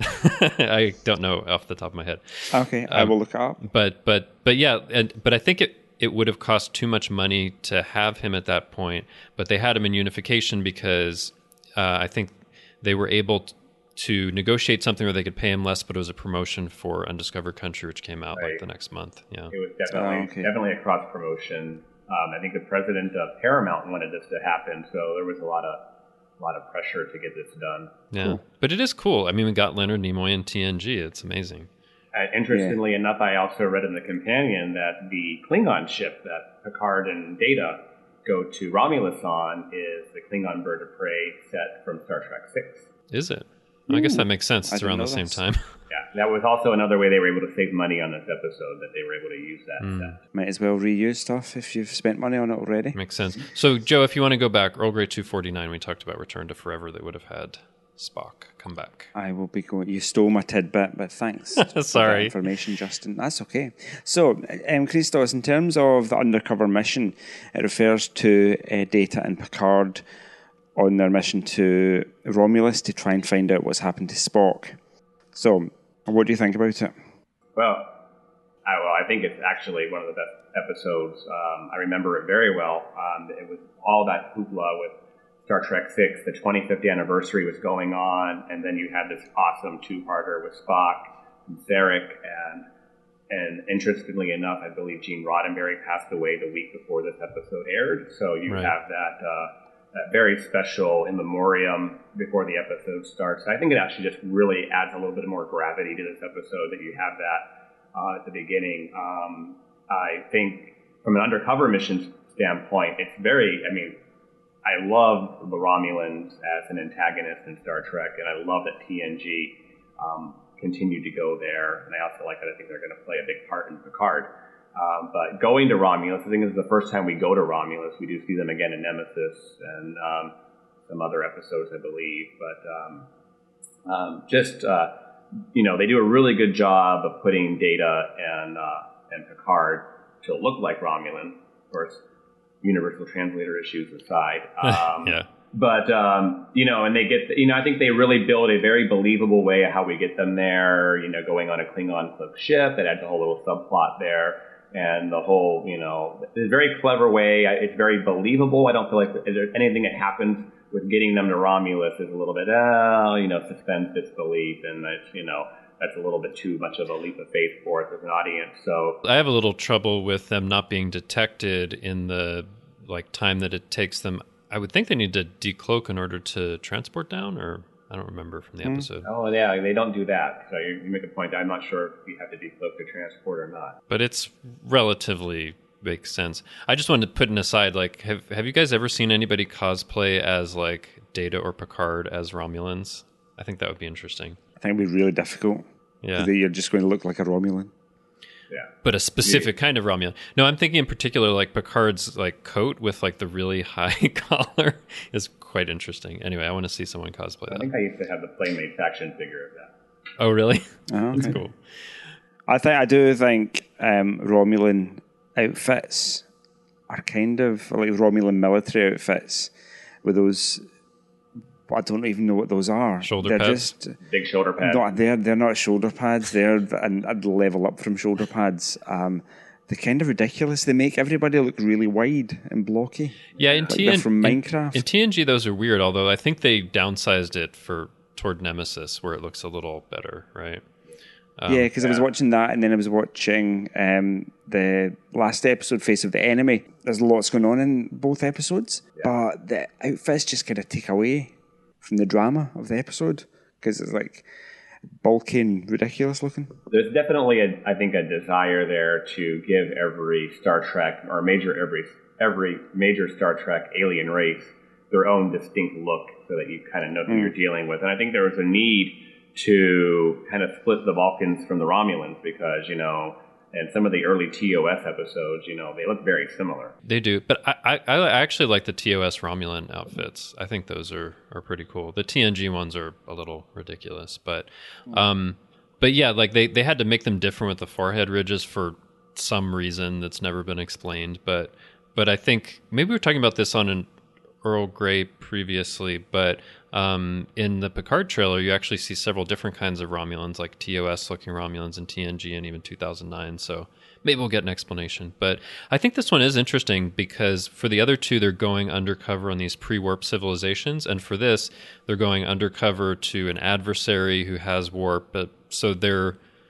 I don't know off the top of my head. Okay, I Um, will look it up. But but but yeah, and but I think it it would have cost too much money to have him at that point. But they had him in Unification because uh, I think they were able t- to negotiate something where they could pay him less, but it was a promotion for Undiscovered Country, which came out like Right. the next month. Yeah, It was definitely Oh, okay. definitely a cross promotion. Um, I think the president of Paramount wanted this to happen, so there was a lot of a lot of pressure to get this done. Yeah, Cool. but it is cool. I mean, we got Leonard Nimoy in T N G. It's amazing. Uh, interestingly yeah. enough, I also read in the Companion that the Klingon ship that Picard and Data go to Romulus on is the Klingon bird of prey set from Star Trek six. Is it? Ooh, I guess that makes sense. It's around the same this. time. Yeah, that was also another way they were able to save money on this episode, that they were able to use that mm. set. Might as well reuse stuff if you've spent money on it already. Makes sense. So, Joe, if you want to go back, Earl Grey two forty-nine, we talked about Return to Forever. They would have had Spock come back. I will be going. You stole my tidbit, but thanks. Sorry. For that information, Justin. That's okay. So, um, Christos, in terms of the undercover mission, it refers to uh, Data and Picard on their mission to Romulus to try and find out what's happened to Spock. So, what do you think about it? Well, I, well, I think it's actually one of the best episodes. Um, I remember it very well. Um, it was all that hoopla with Star Trek six. The twenty-fifth anniversary was going on, and then you had this awesome two-parter with Spock and Sarek, and and interestingly enough, I believe Gene Roddenberry passed away the week before this episode aired. So you right. have that. Uh, That very special in memoriam before the episode starts. I think it actually just really adds a little bit more gravity to this episode that you have that uh, at the beginning. Um, I think from an undercover mission standpoint, it's very, I mean, I love the Romulans as an antagonist in Star Trek, and I love that T N G um, continued to go there. And I also like that I think they're going to play a big part in Picard. Um, but going to Romulus, I think this is the first time we go to Romulus. We do see them again in Nemesis and um, some other episodes, I believe. But um, um, just, uh, you know, they do a really good job of putting Data and uh, and Picard to look like Romulan. Of course, universal translator issues aside. Um, yeah. But, um, you know, and they get, you know, I think they really build a very believable way of how we get them there, you know, going on a Klingon cloaked ship. That adds a whole little subplot there. And the whole, you know, it's a very clever way. It's very believable. I don't feel like there's anything that happens with getting them to Romulus is a little bit, oh, you know, suspend disbelief. And that's, you know, that's a little bit too much of a leap of faith for us as an audience. So I have a little trouble with them not being detected in the, like, time that it takes them. I would think they need to decloak in order to transport down, or I don't remember from the mm. episode. Oh, yeah, they don't do that. So you, you make a point. I'm not sure if you have to decloak to transport or not. But it's relatively makes sense. I just wanted to put an aside, like, have have you guys ever seen anybody cosplay as, like, Data or Picard as Romulans? I think that would be interesting. I think it'd be really difficult. Yeah. Because you're just going to look like a Romulan. Yeah. But a specific yeah. kind of Romulan. No, I'm thinking in particular, like, Picard's, like, coat with, like, the really high collar is quite interesting. Anyway, I want to see someone cosplay that. I think I used to have the Playmates action figure of that. Oh, really? Oh, okay. That's cool. I think I do think um, Romulan outfits are kind of like Romulan military outfits with those. I don't even know what those are. Shoulder they're pads? Just, Big shoulder pads. No, they're they're not shoulder pads. They're and I'd level up from shoulder pads. Um, they're kind of ridiculous. They make everybody look really wide and blocky. Yeah, in like T N G, from Minecraft. In, in T N G, those are weird. Although I think they downsized it for toward Nemesis, where it looks a little better, right? Um, yeah, because yeah. I was watching that, and then I was watching um, the last episode, Face of the Enemy. There's lots going on in both episodes, yeah. but the outfits just kind of take away from the drama of the episode because it's like bulky and ridiculous looking. There's definitely, a, I think, a desire there to give every Star Trek or major every every major Star Trek alien race their own distinct look, so that you kind of know who mm. you're dealing with. And I think there was a need to kind of split the Vulcans from the Romulans because, you know, in some of the early T O S episodes, you know, they look very similar. They do, but I, I, I actually like the T O S Romulan outfits. I think those are, are pretty cool. The T N G ones are a little ridiculous, but um, but yeah, like they, they had to make them different with the forehead ridges for some reason that's never been explained. But but I think maybe we were talking about this on an Earl Grey previously, but um, in the Picard trailer, you actually see several different kinds of Romulans, like T O S-looking Romulans and T N G and even two thousand nine, so maybe we'll get an explanation. But I think this one is interesting because for the other two, they're going undercover on these pre-warp civilizations, and for this, they're going undercover to an adversary who has warp, but so they're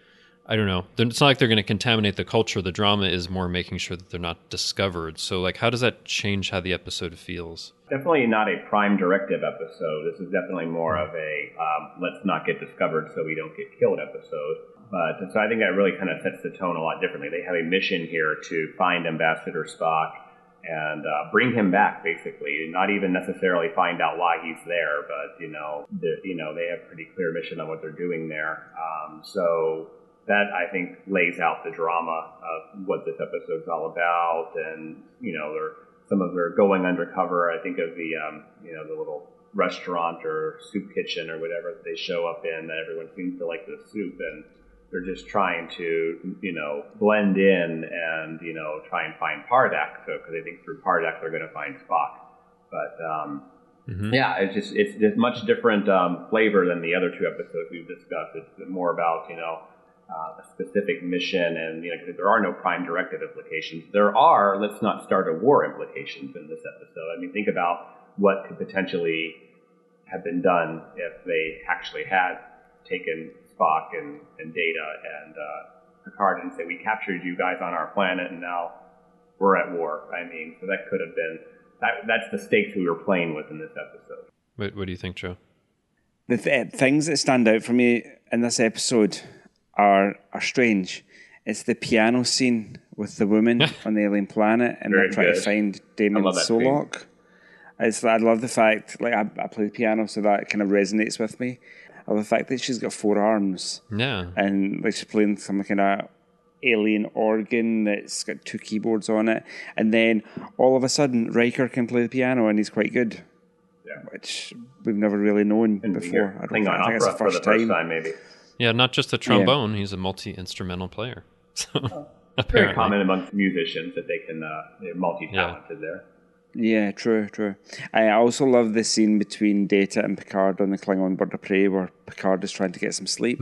I don't know. It's not like they're going to contaminate the culture. The drama is more making sure that they're not discovered. So, like, how does that change how the episode feels? Definitely not a prime directive episode. This is definitely more of a um, let's not get discovered so we don't get killed episode. But so I think that really kind of sets the tone a lot differently. They have a mission here to find Ambassador Spock and uh, bring him back, basically. Not even necessarily find out why he's there, but, you know, the, you know, they have a pretty clear mission on what they're doing there. Um, so that, I think, lays out the drama of what this episode's all about. And, you know, they're, some of their going undercover. I think of the, um, you know, the little restaurant or soup kitchen or whatever that they show up in, that everyone seems to like the soup, and they're just trying to, you know, blend in and, you know, try and find Pardak. So, because they think through Pardak they're going to find Spock. But, um, mm-hmm. yeah, it's just, it's just much different um, flavor than the other two episodes we've discussed. It's more about, you know, uh, a specific mission, and, you know, because there are no prime directive implications. There are, let's not start a war implications in this episode. I mean, think about what could potentially have been done if they actually had taken Spock and, and Data and uh, Picard and say, we captured you guys on our planet and now we're at war. I mean, so that could have been, that, that's the stakes we were playing with in this episode. What, what do you think, Joe? The th- things that stand out for me in this episode are are strange. It's the piano scene with the woman on the alien planet, and Very they're trying good. to find Damon Solok. It's, I love the fact, like, I, I play the piano, so that kind of resonates with me. I love the fact that she's got four arms. Yeah. And like she's playing some kind of alien organ that's got two keyboards on it. And then all of a sudden, Riker can play the piano, and he's quite good. Yeah. Which we've never really known And before. I, Klingon I think it's the opera first, for the first time. time, maybe. Yeah, not just the trombone. Yeah. He's a multi-instrumental player. So, oh. apparently. Very common amongst musicians that they can, uh, they're multi-talented yeah. there. Yeah, true, true. I also love the scene between Data and Picard on the Klingon Bird of Prey, where Picard is trying to get some sleep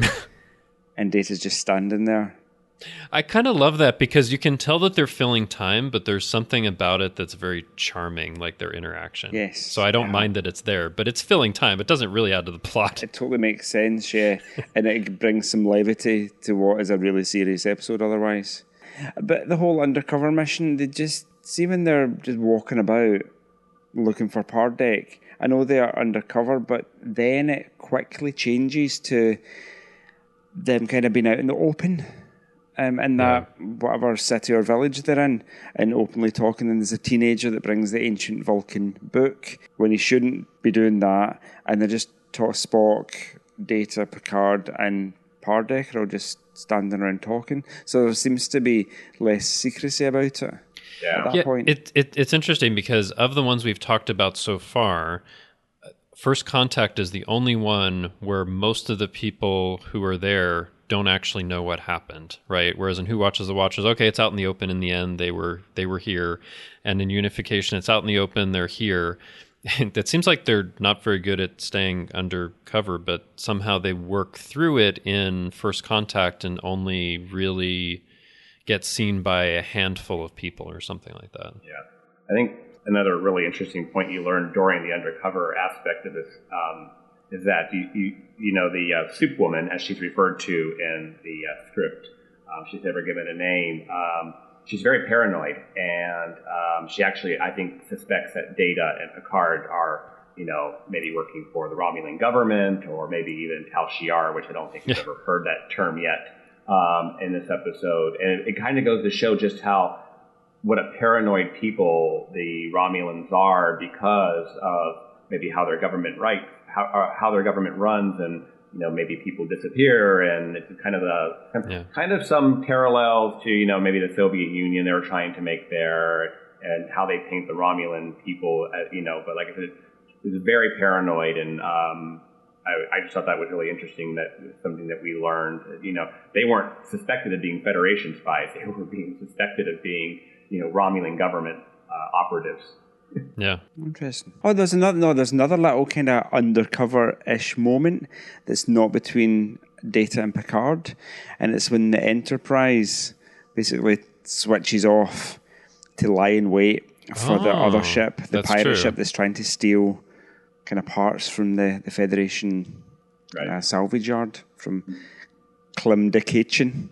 and Data's just standing there. I kind of love that, because you can tell that they're filling time, but there's something about it that's very charming, like their interaction. Yes. So I don't yeah. mind that it's there, but it's filling time. It doesn't really add to the plot. It totally makes sense, yeah. And it brings some levity to what is a really serious episode otherwise. But the whole undercover mission, they just, see when they're just walking about looking for Pardak, I know they are undercover, but then it quickly changes to them kind of being out in the open. Um, in that yeah. whatever city or village they're in, and openly talking. And there's a teenager that brings the Ancient Vulcan book when he shouldn't be doing that, and they just talk. Spock, Data, Picard, and Pardak are all just standing around talking. So there seems to be less secrecy about it. Yeah, at that yeah point. It, it, it's interesting, because of the ones we've talked about so far, First Contact is the only one where most of the people who are there don't actually know what happened, right? Whereas in Who Watches the Watchers, okay, it's out in the open in the end. They were they were here. And in Unification, it's out in the open. They're here. And it seems like they're not very good at staying undercover, but somehow they work through it in First Contact and only really get seen by a handful of people or something like that. Yeah. I think another really interesting point you learned during the undercover aspect of this um, is that you, you, you know, the uh, soup woman, as she's referred to in the uh, script, um, she's never given a name. Um, she's very paranoid, and um, she actually, I think, suspects that Data and Picard are, you know, maybe working for the Romulan government, or maybe even Tal Shiar, which I don't think we've ever heard that term yet um, in this episode. And it, it kind of goes to show just how, what a paranoid people the Romulans are, because of maybe how their government right, how how their government runs, and, you know, maybe people disappear, and it's kind of a yeah. kind of some parallels to, you know, maybe the Soviet Union they were trying to make there, and how they paint the Romulan people, as, you know. But like I said, it was very paranoid, and um, I, I just thought that was really interesting. That was something that we learned. You know, they weren't suspected of being Federation spies; they were being suspected of being, you know, Romulan government uh, operatives. Yeah. Interesting. Oh, there's another no, there's another little kind of undercover-ish moment that's not between Data and Picard, and it's when the Enterprise basically switches off to lie in wait for oh, the other ship, the pirate true. ship that's trying to steal kind of parts from the, the Federation right. uh, salvage yard from Klimdikachin.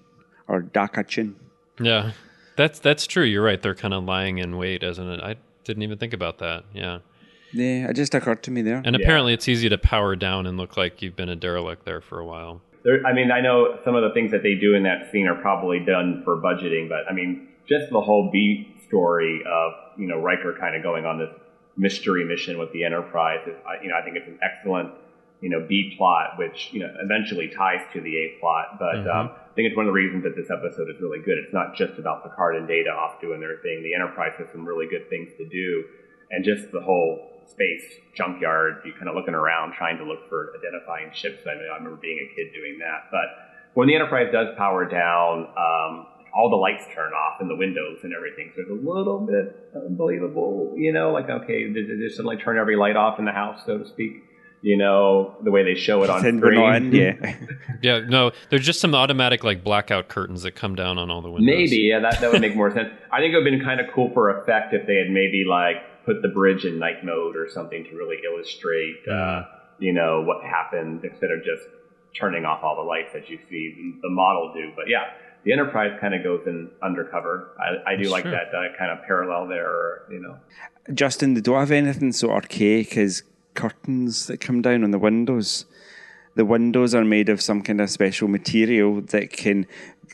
or Dakachin. Yeah, that's that's true. You're right. They're kind of lying in wait, isn't it? I didn't even think about that. Yeah. Yeah, it just occurred to me there. And apparently it's easy to power down and look like you've been a derelict there for a while. There, I mean, I know some of the things that they do in that scene are probably done for budgeting, but I mean, just the whole B story of, you know, Riker kind of going on this mystery mission with the Enterprise, is, you know, I think it's an excellent, you know, B plot, which, you know, eventually ties to the A plot. But mm-hmm. um, I think it's one of the reasons that this episode is really good. It's not just about Picard and Data off doing their thing. The Enterprise has some really good things to do, and just the whole space junkyard, you kind of looking around trying to look for identifying ships. I mean, I remember being a kid doing that. But when the Enterprise does power down, um, all the lights turn off in the windows and everything. So it's a little bit unbelievable, you know, like, okay, did they just suddenly turn every light off in the house, so to speak? You know, the way they show it on screen. On, yeah. yeah, no, there's just some automatic like blackout curtains that come down on all the windows. Maybe, yeah, that, that would make more sense. I think it would have been kind of cool for effect if they had maybe like put the bridge in night mode or something to really illustrate, uh, you know, what happened instead of just turning off all the lights that you see the model do. But yeah, the Enterprise kind of goes in undercover. I, I do like sure. that uh, kind of parallel there, you know. Justin, they don't have anything so archaic as curtains that come down on the windows. The windows are made of some kind of special material that can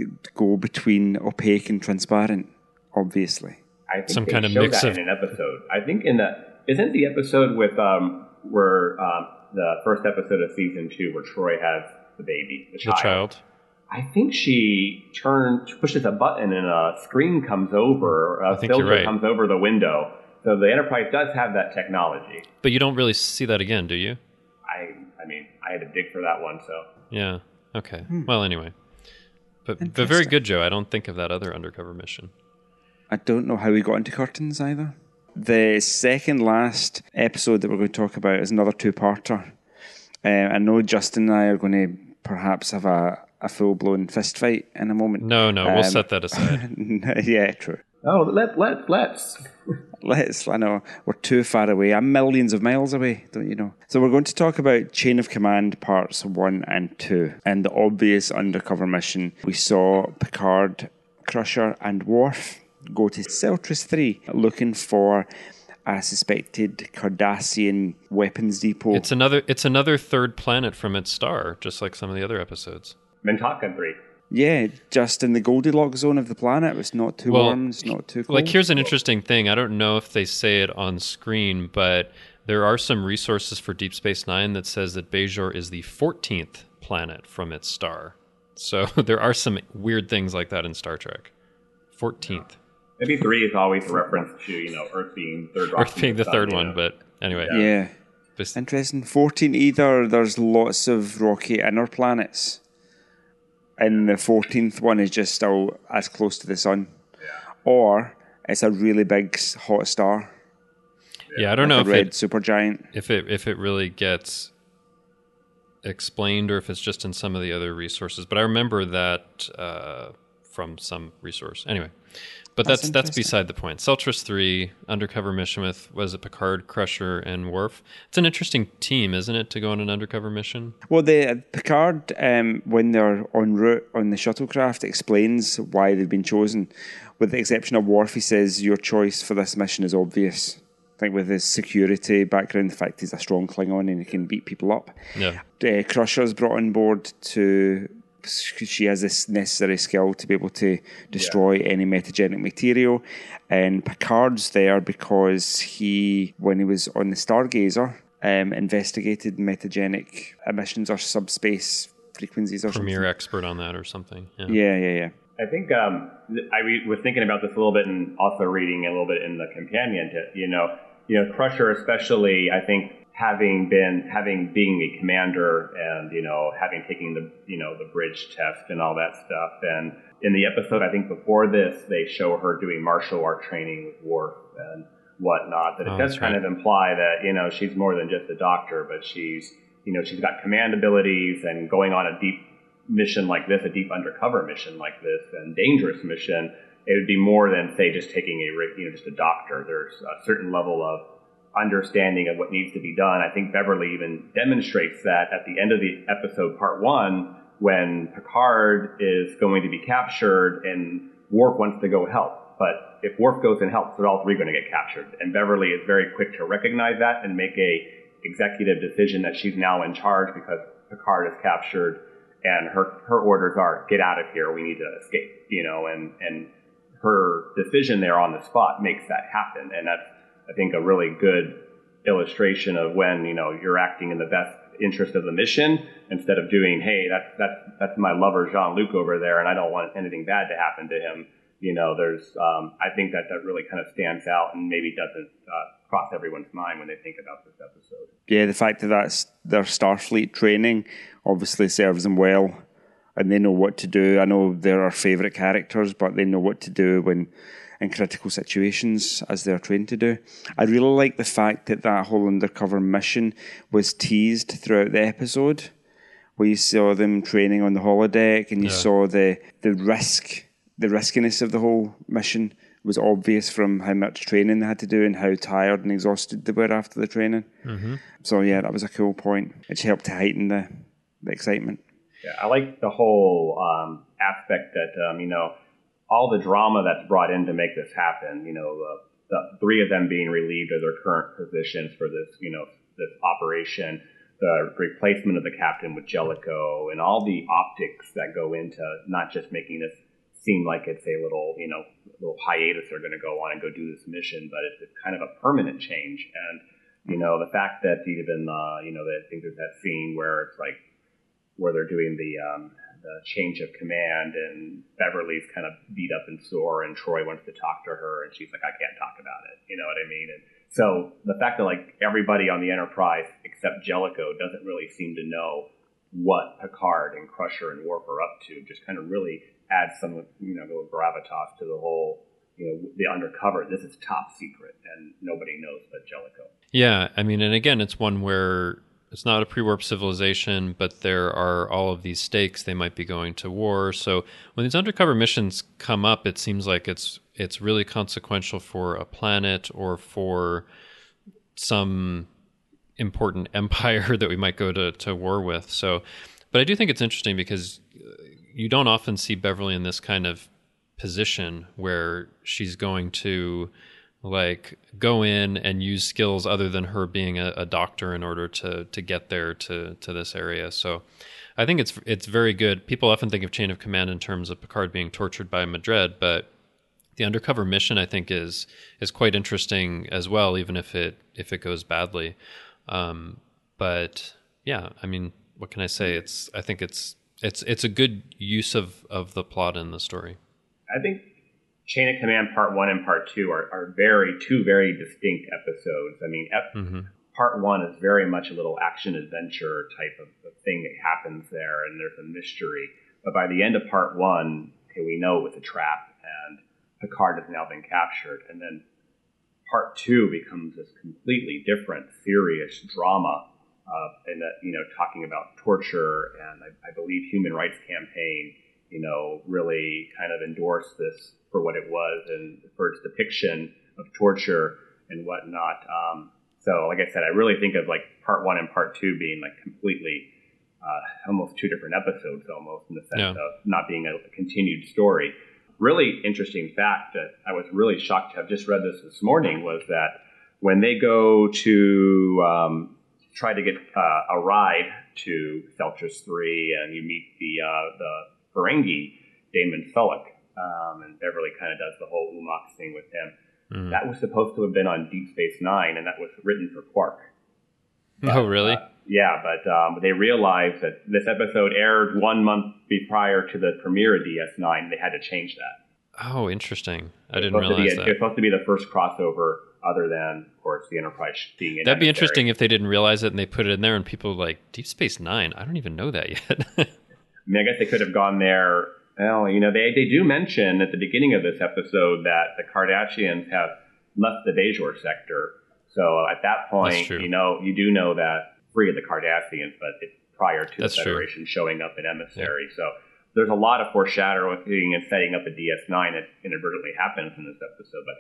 go between opaque and transparent, obviously. I think some they kind of showed mix that of in an episode. I think in the isn't the episode with um where um the first episode of season two where Troy has the baby, the child. The child. I think she turns pushes a button and a screen comes over, a I think filter you're right. comes over the window. So the Enterprise does have that technology. But you don't really see that again, do you? I I mean, I had to dig for that one, so. Yeah. Okay. Hmm. Well, anyway. But, but very good, Joe. I don't think of that other undercover mission. I don't know how we got into curtains either. The second last episode that we're going to talk about is another two-parter. Uh, I know Justin and I are going to perhaps have a, a full-blown fist fight in a moment. No, no, um, we'll set that aside. Yeah, true. Oh, let, let, let's. Let's, I know, we're too far away. I'm millions of miles away, don't you know? So we're going to talk about Chain of Command parts one and two. And the obvious undercover mission. We saw Picard, Crusher and Worf go to Celtris three looking for a suspected Cardassian weapons depot. It's another it's another third planet from its star, just like some of the other episodes. Mintakan three. Yeah, just in the Goldilocks zone of the planet. It's not too well, warm, it's not too cold. Like, here's an interesting thing. I don't know if they say it on screen, but there are some resources for Deep Space Nine that says that Bajor is the fourteenth planet from its star. So there are some weird things like that in Star Trek. fourteenth. Maybe three is always a reference to, you know, Earth being third. Earth being the third one, but anyway. Yeah. yeah. This, Interesting. fourteen either there's lots of rocky inner planets, and the fourteenth one is just still as close to the sun, yeah. or it's a really big hot star. Yeah, I don't like know a if red it, supergiant. If it if it really gets explained or if it's just in some of the other resources, but I remember that uh, from some resource. Anyway. But that's that's, that's beside the point. Celtris three, undercover mission with, was it Picard, Crusher, and Worf? It's an interesting team, isn't it, to go on an undercover mission? Well, the uh, Picard, um, when they're en route on the shuttlecraft, explains why they've been chosen. With the exception of Worf, he says, your choice for this mission is obvious. I think with his security background, the fact he's a strong Klingon and he can beat people up. Yeah. Uh, Crusher's brought on board to... She has this necessary skill to be able to destroy yeah. any metagenic material. And Picard's there because he, when he was on the Stargazer, um, investigated metagenic emissions or subspace frequencies or Premier something. expert on that or something. Yeah, yeah, yeah. yeah. I think um, I re- was thinking about this a little bit and also reading a little bit in the companion. To, you know, you know, Crusher especially, I think, having been, having being a commander and, you know, having taken the, you know, the bridge test and all that stuff. And in the episode, I think before this, they show her doing martial art training with Worf and whatnot. That it oh, does kind right. of imply that, you know, she's more than just a doctor, but she's, you know, she's got command abilities and going on a deep mission like this, a deep undercover mission like this and dangerous mission. It would be more than, say, just taking a, you know, just a doctor. There's a certain level of understanding of what needs to be done. I think Beverly even demonstrates that at the end of the episode part one when Picard is going to be captured and Worf wants to go help. But if Worf goes and helps, they're all three going to get captured. And Beverly is very quick to recognize that and make a executive decision that she's now in charge because Picard is captured, and her her orders are, get out of here, we need to escape, you know, and, and her decision there on the spot makes that happen. And that's, I think, a really good illustration of when, you know, you're acting in the best interest of the mission instead of doing, hey, that's, that's, that's my lover Jean-Luc over there, and I don't want anything bad to happen to him. You know, there's, um, I think that that really kind of stands out and maybe doesn't uh, cross everyone's mind when they think about this episode. Yeah, the fact that that's their Starfleet training obviously serves them well, and they know what to do. I know they're our favourite characters, but they know what to do when in critical situations, as they're trained to do. I really like the fact that that whole undercover mission was teased throughout the episode, where you saw them training on the holodeck, and you yeah. saw the the risk. The riskiness of the whole mission was obvious from how much training they had to do and how tired and exhausted they were after the training. Mm-hmm. So yeah, that was a cool point. It helped to heighten the, the excitement. Yeah, I like the whole um, aspect that, um, you know, all the drama that's brought in to make this happen, you know, the, the three of them being relieved of their current positions for this, you know, this operation, the replacement of the captain with Jellicoe, and all the optics that go into not just making this seem like it's a little, you know, little hiatus they're going to go on and go do this mission, but it's kind of a permanent change. And, you know, the fact that even, uh, you know, that I think there's that scene where it's like, where they're doing the, um, the change of command, and Beverly's kind of beat up and sore, and Troy wants to talk to her, and she's like, I can't talk about it. You know what I mean? And so the fact that, like, everybody on the Enterprise except Jellicoe doesn't really seem to know what Picard and Crusher and Worf are up to just kind of really adds some, you know, little gravitas to the whole, you know, the undercover. This is top secret, and nobody knows but Jellicoe. Yeah, I mean, and again, it's one where it's not a pre-warp civilization, but there are all of these stakes. They might be going to war. So when these undercover missions come up, it seems like it's it's really consequential for a planet or for some important empire that we might go to, to war with. So, but I do think it's interesting because you don't often see Beverly in this kind of position where she's going to like go in and use skills other than her being a, a doctor in order to to get there to to this area. So I think it's it's very good. People often think of Chain of Command in terms of Picard being tortured by Madred, but the undercover mission I think is is quite interesting as well, even if it if it goes badly. Um, but yeah, I mean, what can I say? It's I think it's It's it's a good use of, of the plot in the story. I think Chain of Command Part One and Part Two are, are very two very distinct episodes. I mean, ep- mm-hmm. Part One is very much a little action adventure type of, of thing that happens there, and there's a mystery. But by the end of Part One, okay, we know it was a trap, and Picard has now been captured. And then Part Two becomes this completely different, serious drama. Uh, and that, you know, talking about torture, and I, I believe Human Rights Campaign, you know, really kind of endorsed this for what it was and for its depiction of torture and whatnot. Um, so, like I said, I really think of like Part One and Part Two being like completely, uh, almost two different episodes, almost in the sense yeah. of not being a, a continued story. Really interesting fact that I was really shocked to have just read this this morning was that when they go to um, try to get uh, a ride to Celtris three, and you meet the uh, the Ferengi, Damon Sullock, um, and Beverly kind of does the whole Umox thing with him. Mm. That was supposed to have been on Deep Space Nine, and that was written for Quark. But, oh, really? Uh, yeah, but um, they realized that this episode aired one month prior to the premiere of D S nine. They had to change that. Oh, interesting. I didn't realize be, that. It was supposed to be the first crossover other than, of course, the Enterprise being in. That'd be interesting if they didn't realize it and they put it in there and people were like, Deep Space Nine? I don't even know that yet. I mean, I guess they could have gone there. Well, you know, they, they do mention at the beginning of this episode that the Cardassians have left the Bajor sector. So at that point, you know, you do know that three of the Cardassians, but it's prior to That's the Federation true. showing up in Emissary. Yeah. So there's a lot of foreshadowing and setting up a D S nine that inadvertently happens in this episode. But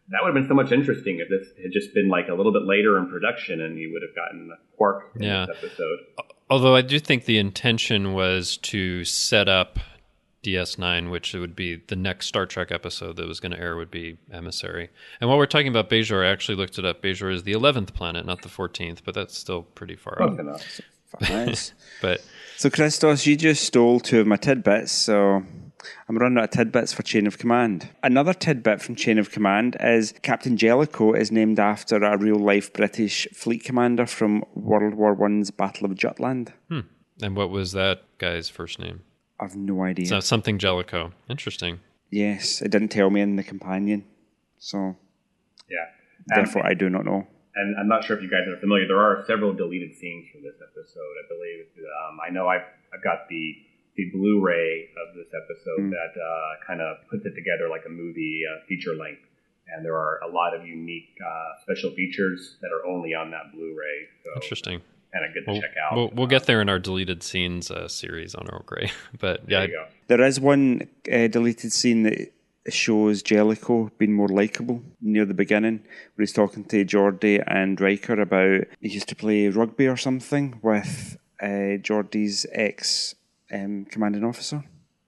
that would have been so much interesting if this had just been like a little bit later in production and you would have gotten Quark in yeah. this episode. Although I do think the intention was to set up D S nine, which would be the next Star Trek episode that was going to air would be Emissary. And while we're talking about Bajor, I actually looked it up. Bajor is the eleventh planet, not the fourteenth, but that's still pretty far Close off. enough. Nice. But So, Christos, you just stole two of my tidbits, so I'm running out of tidbits for Chain of Command. Another tidbit from Chain of Command is Captain Jellicoe is named after a real-life British fleet commander from World War One's Battle of Jutland. Hmm. And what was that guy's first name? I've no idea. So something Jellicoe. Interesting. Yes, it didn't tell me in the companion, so Yeah. therefore I do not know. And I'm not sure if you guys are familiar. There are several deleted scenes from this episode. I believe. Um, I know I've I've got the the Blu-ray of this episode Mm. that uh, kind of puts it together like a movie uh, feature length. And there are a lot of unique uh, special features that are only on that Blu-ray. So Interesting. kind of good to We'll, check out. we'll, we'll get there in our deleted scenes uh, series on Earl Grey. But There yeah, you go. There is one uh, deleted scene that shows Jellicoe being more likeable near the beginning, where he's talking to Geordi and Riker about he used to play rugby or something with uh, Geordi's ex um, commanding officer.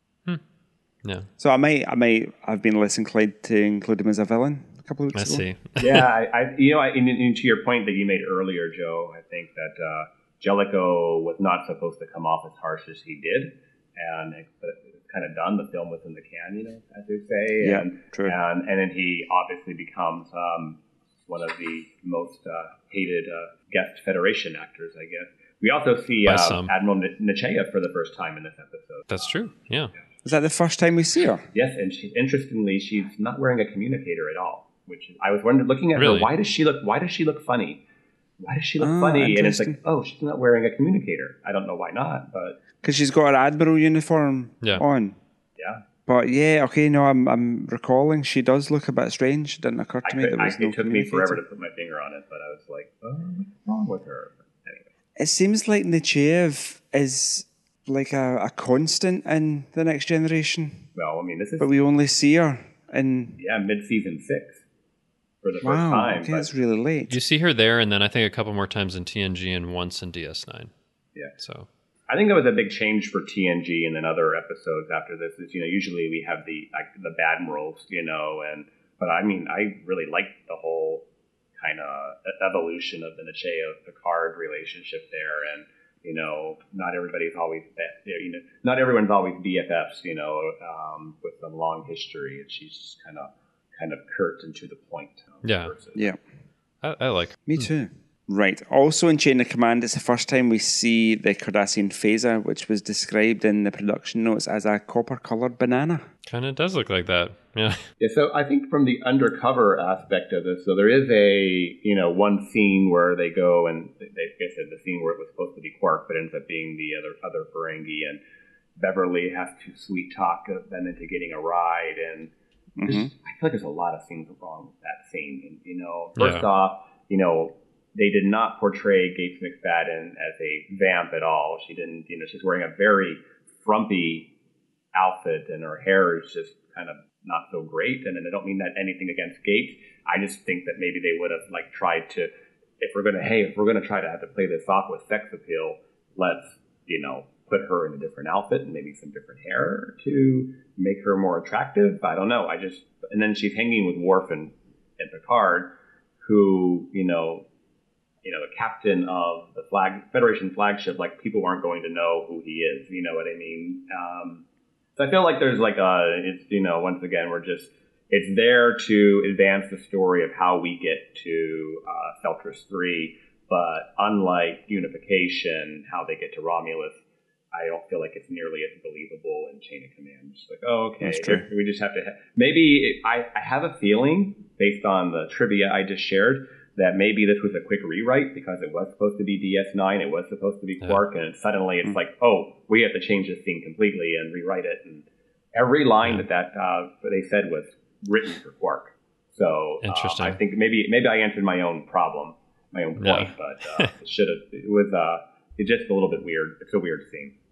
yeah, So I might, I might have been less inclined to include him as a villain a couple of I weeks ago. see. yeah, I, I, you know, I, and, and to your point that you made earlier, Joe, I think that uh, Jellicoe was not supposed to come off as harsh as he did, and it, but it's kind of done. The film was in the can, you know, as they say. Yeah, and, true. And, and then he obviously becomes um, one of the most uh, hated uh, guest Federation actors, I guess. We also see By uh, some. Admiral N- Nechayev for the first time in this episode. That's true. Yeah. Is that the first time we see her? Yes, and she, interestingly, she's not wearing a communicator at all. Which is, I was wondering, looking at Really? her, why does she look? Why does she look funny? Why does she look Ah, funny? And it's like, interesting. oh, she's not wearing a communicator. I don't know why not, but Because she's got her Admiral uniform Yeah. on. yeah, But yeah, okay, no, I'm I'm recalling she does look a bit strange. It didn't occur to I me could, there I, was it no took me forever to communicator. put my finger on it, but I was like, oh, what's wrong with her? Anyway, It seems like Nechayev is like a, a constant in The Next Generation, well, I mean, this is but we only see her in... yeah, mid-season six for the first Wow, time. okay, but- that's really late. You see her there, and then I think a couple more times in T N G and once in D S nine. yeah. So I think that was a big change for T N G and then other episodes after this. Is you know usually we have the like the Badmirals, you know, and but I mean I really liked the whole kind of evolution of the Nechayev Picard relationship there, and you know not everybody's always be- you know not everyone's always B F Fs, you know, um, with a long history, and she's just kind of kind of curt and to the point. um, Yeah. person. Yeah, I, I like her. me too. Right. Also in Chain of Command, it's the first time we see the Cardassian phaser, which was described in the production notes as a copper-coloured banana. Kind of does look like that. Yeah. Yeah, so I think from the undercover aspect of this, so there is a, you know, one scene where they go and they, they I said the scene where it was supposed to be Quark, but ends up being the other other Ferengi, and Beverly has to sweet talk them into getting a ride, and there's- Mhm. I feel like there's a lot of things wrong with that scene. And, you know, first Yeah. off, you know, they did not portray Gates McFadden as a vamp at all. She didn't, you know, she's wearing a very frumpy outfit, and her hair is just kind of not so great. And, and I don't mean that anything against Gates. I just think that maybe they would have like tried to, if we're gonna, hey, if we're gonna try to have to play this off with sex appeal, let's, you know, put her in a different outfit and maybe some different hair to make her more attractive. I don't know. I just, and then she's hanging with Worf and, and Picard, who, you know, you know, the captain of the flag Federation flagship, like people aren't going to know who he is. You know what I mean? Um, so I feel like there's like a, it's, you know, once again, we're just, it's there to advance the story of how we get to uh, Feltris three, but unlike Unification, how they get to Romulus, I don't feel like it's nearly as believable in Chain of Command. Just like, oh, okay, That's true. we just have to, ha- maybe, it, I, I have a feeling, based on the trivia I just shared, that maybe this was a quick rewrite because it was supposed to be D S nine, it was supposed to be Quark, yeah. and suddenly it's mm-hmm. like, oh, we have to change this scene completely and rewrite it. And every line yeah. that, that uh, they said was written for Quark. So Interesting. Uh, I think maybe maybe I answered my own problem, my own point, yeah. but uh, it should have, it was uh, it's just a little bit weird. It's a weird scene.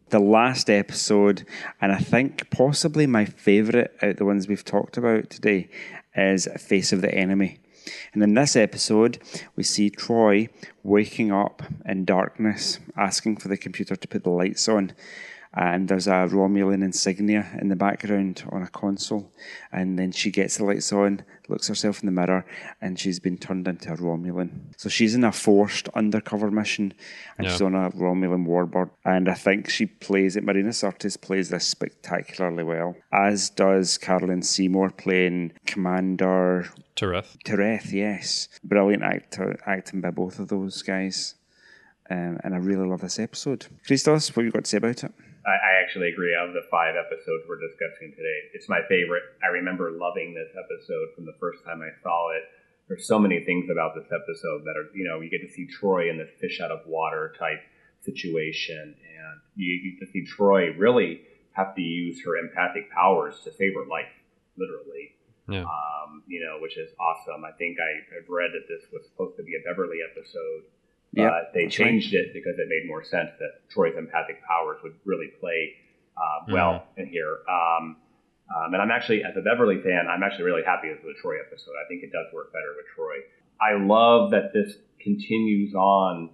The last episode, and I think possibly my favourite out of the ones we've talked about today, is Face of the Enemy. And in this episode, we see Troi waking up in darkness, asking for the computer to put the lights on. And there's a Romulan insignia in the background on a console. And then she gets the lights on, looks herself in the mirror, and she's been turned into a Romulan. So she's in a forced undercover mission, and yeah. she's on a Romulan warbird. And I think she plays it, Marina Sirtis plays this spectacularly well, as does Carolyn Seymour playing Commander... Tereth. Tereth, yes. Brilliant actor, acting by both of those guys. Um, and I really love this episode. Christos, what have you got to say about it? I actually agree. Of the five episodes we're discussing today, it's my favorite. I remember loving this episode from the first time I saw it. There's so many things about this episode that are, you know, you get to see Troi in this fish out of water type situation, and you get to see Troi really have to use her empathic powers to save her life, literally. Yeah. Um, you know, which is awesome. I think I, I've read that this was supposed to be a Beverly episode. But yep, they changed right. it because it made more sense that Troi's empathic powers would really play uh, well mm-hmm. in here. Um, um, and I'm actually, as a Beverly fan, I'm actually really happy with the Troi episode. I think it does work better with Troi. I love that this continues on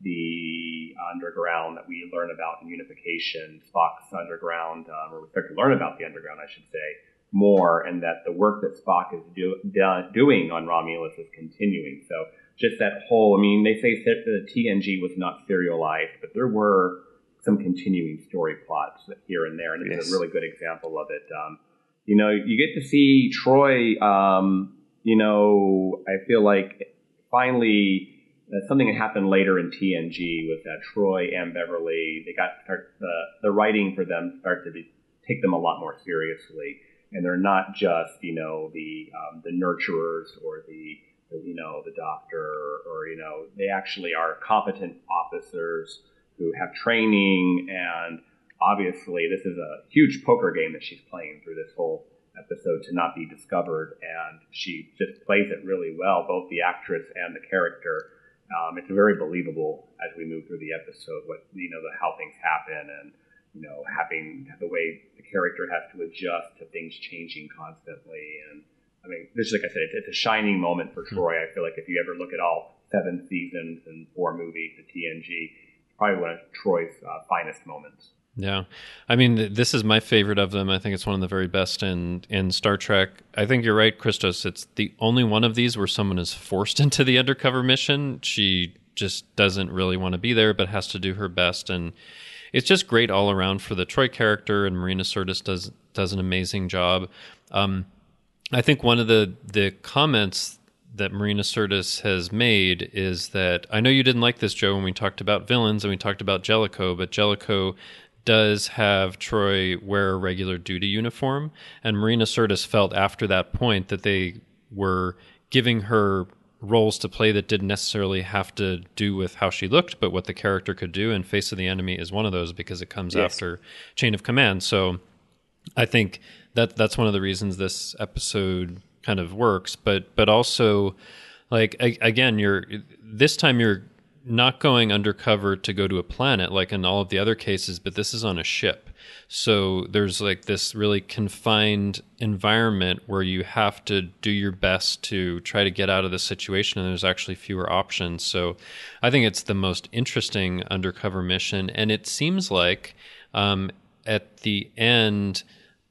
the underground that we learn about in Unification, Spock's underground, um, or we start to learn about the underground, I should say, more, and that the work that Spock is do, do, doing on Romulus is continuing. So just that whole, I mean, they say that the T N G was not serialized, but there were some continuing story plots here and there, and it's yes. a really good example of it. Um, you know, you get to see Troi, um, you know, I feel like finally uh, something that happened later in T N G was that Troi and Beverly, they got start, the, the writing for them started to be, take them a lot more seriously. And they're not just, you know, the um, the nurturers or the, the, you know, the doctor or, or, you know, they actually are competent officers who have training. And obviously this is a huge poker game that she's playing through this whole episode to not be discovered. And she just plays it really well, both the actress and the character. Um, it's very believable as we move through the episode, what, you know, the, how things happen and, you know, having the way the character has to adjust to things changing constantly. And I mean, just like I said, it's, it's a shining moment for Troi. I feel like if you ever look at all seven seasons and four movies of T N G, it's probably one of Troi's uh, finest moments. Yeah. I mean, th- this is my favorite of them. I think it's one of the very best in, in Star Trek. I think you're right, Christos. It's the only one of these where someone is forced into the undercover mission. She just doesn't really want to be there, but has to do her best. And it's just great all around for the Troi character, and Marina Sirtis does does an amazing job. Um, I think one of the, the comments that Marina Sirtis has made is that, I know you didn't like this, Joe, when we talked about villains and we talked about Jellicoe, but Jellicoe does have Troi wear a regular duty uniform, and Marina Sirtis felt after that point that they were giving her roles to play that didn't necessarily have to do with how she looked, but what the character could do, and Face of the Enemy is one of those because it comes yes. after Chain of Command. So I think that that's one of the reasons this episode kind of works, but but also, like, again, you're this time you're not going undercover to go to a planet like in all of the other cases, but this is on a ship. So there's like this really confined environment where you have to do your best to try to get out of the situation, and there's actually fewer options. So I think it's the most interesting undercover mission, and it seems like um, at the end,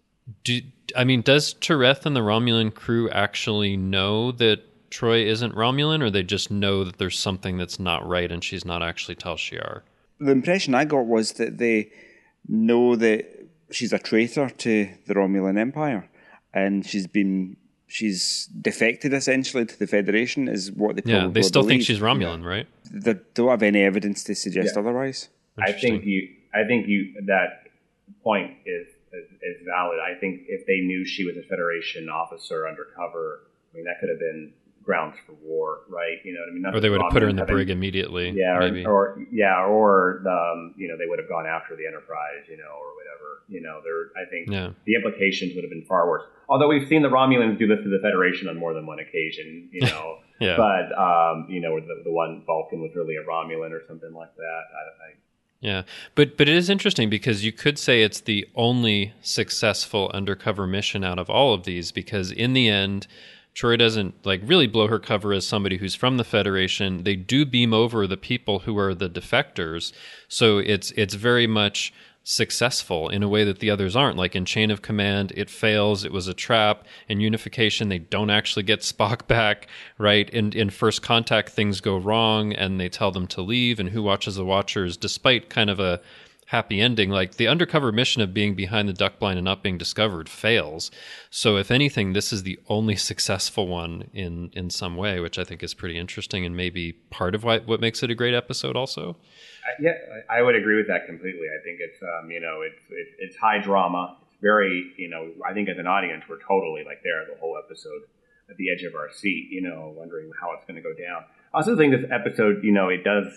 do, I mean, does Tereth and the Romulan crew actually know that Troi isn't Romulan, or they just know that there's something that's not right and she's not actually Tal Shiar? The impression I got was that they know that she's a traitor to the Romulan Empire, and she's been she's defected essentially to the Federation, is what they probably yeah. They still believe. think she's Romulan, right? They don't have any evidence to suggest yeah. otherwise. I think you. I think you. That point is, is is valid. I think if they knew she was a Federation officer undercover, I mean, that could have been grounds for war, right? You know what I mean? Not or they would have put her in the having, brig immediately. Yeah, maybe. Or, or yeah, or um, you know, they would have gone after the Enterprise, you know, or whatever. You know, there. I think yeah. the implications would have been far worse. Although we've seen the Romulans do this to the Federation on more than one occasion, you know. yeah. But um, you know, the, the one Vulcan was really a Romulan or something like that. I, I, Yeah, but but it is interesting because you could say it's the only successful undercover mission out of all of these, because in the end, Troi doesn't like really blow her cover as somebody who's from the Federation. They do beam over the people who are the defectors, so it's it's very much successful in a way that the others aren't. Like in Chain of Command, it fails. It was a trap. In Unification, they don't actually get Spock back, right? In in First Contact, things go wrong and they tell them to leave. And Who Watches the Watchers, despite kind of a happy ending, like the undercover mission of being behind the duck blind and not being discovered fails. So if anything, this is the only successful one in in some way, which I think is pretty interesting and maybe part of why, what makes it a great episode also. Yeah, I would agree with that completely. I think it's, um, you know, it's, it's it's high drama. It's very, you know, I think as an audience, we're totally like there the whole episode at the edge of our seat, you know, wondering how it's going to go down. I also think this episode, you know, it does,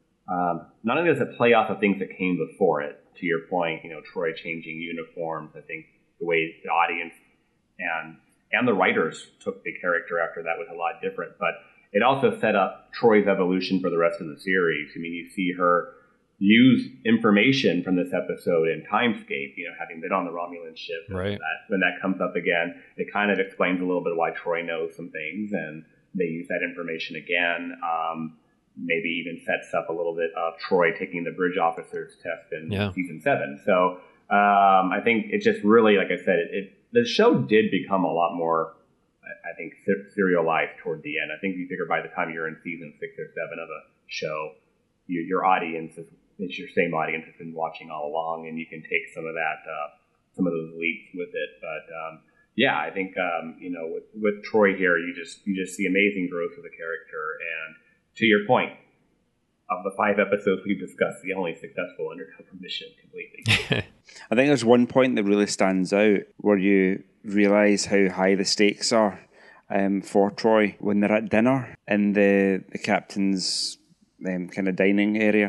um, not only does it play off of things that came before it, to your point, you know, Troi changing uniforms. I think the way the audience and and the writers took the character after that was a lot different, but it also set up Troi's evolution for the rest of the series. I mean, you see her use information from this episode in Timescape, you know, having been on the Romulan ship. Right. That, when that comes up again, it kind of explains a little bit why Troi knows some things, and they use that information again. Um, maybe even sets up a little bit of Troi taking the bridge officer's test in yeah. season seven. So um, I think it just really, like I said, it, it the show did become a lot more, I think, serialized toward the end. I think you figure by the time you're in season six or seven of a show, you, your audience is it's your same audience has been watching all along, and you can take some of that, uh, some of those leaps with it. But um, yeah, I think um, you know, with, with Troi here, you just you just see amazing growth of the character. And to your point, of the five episodes we've discussed, the only successful undercover mission completely. I think there's one point that really stands out where you realise how high the stakes are um, for Troi when they're at dinner in the, the captain's um, kind of dining area,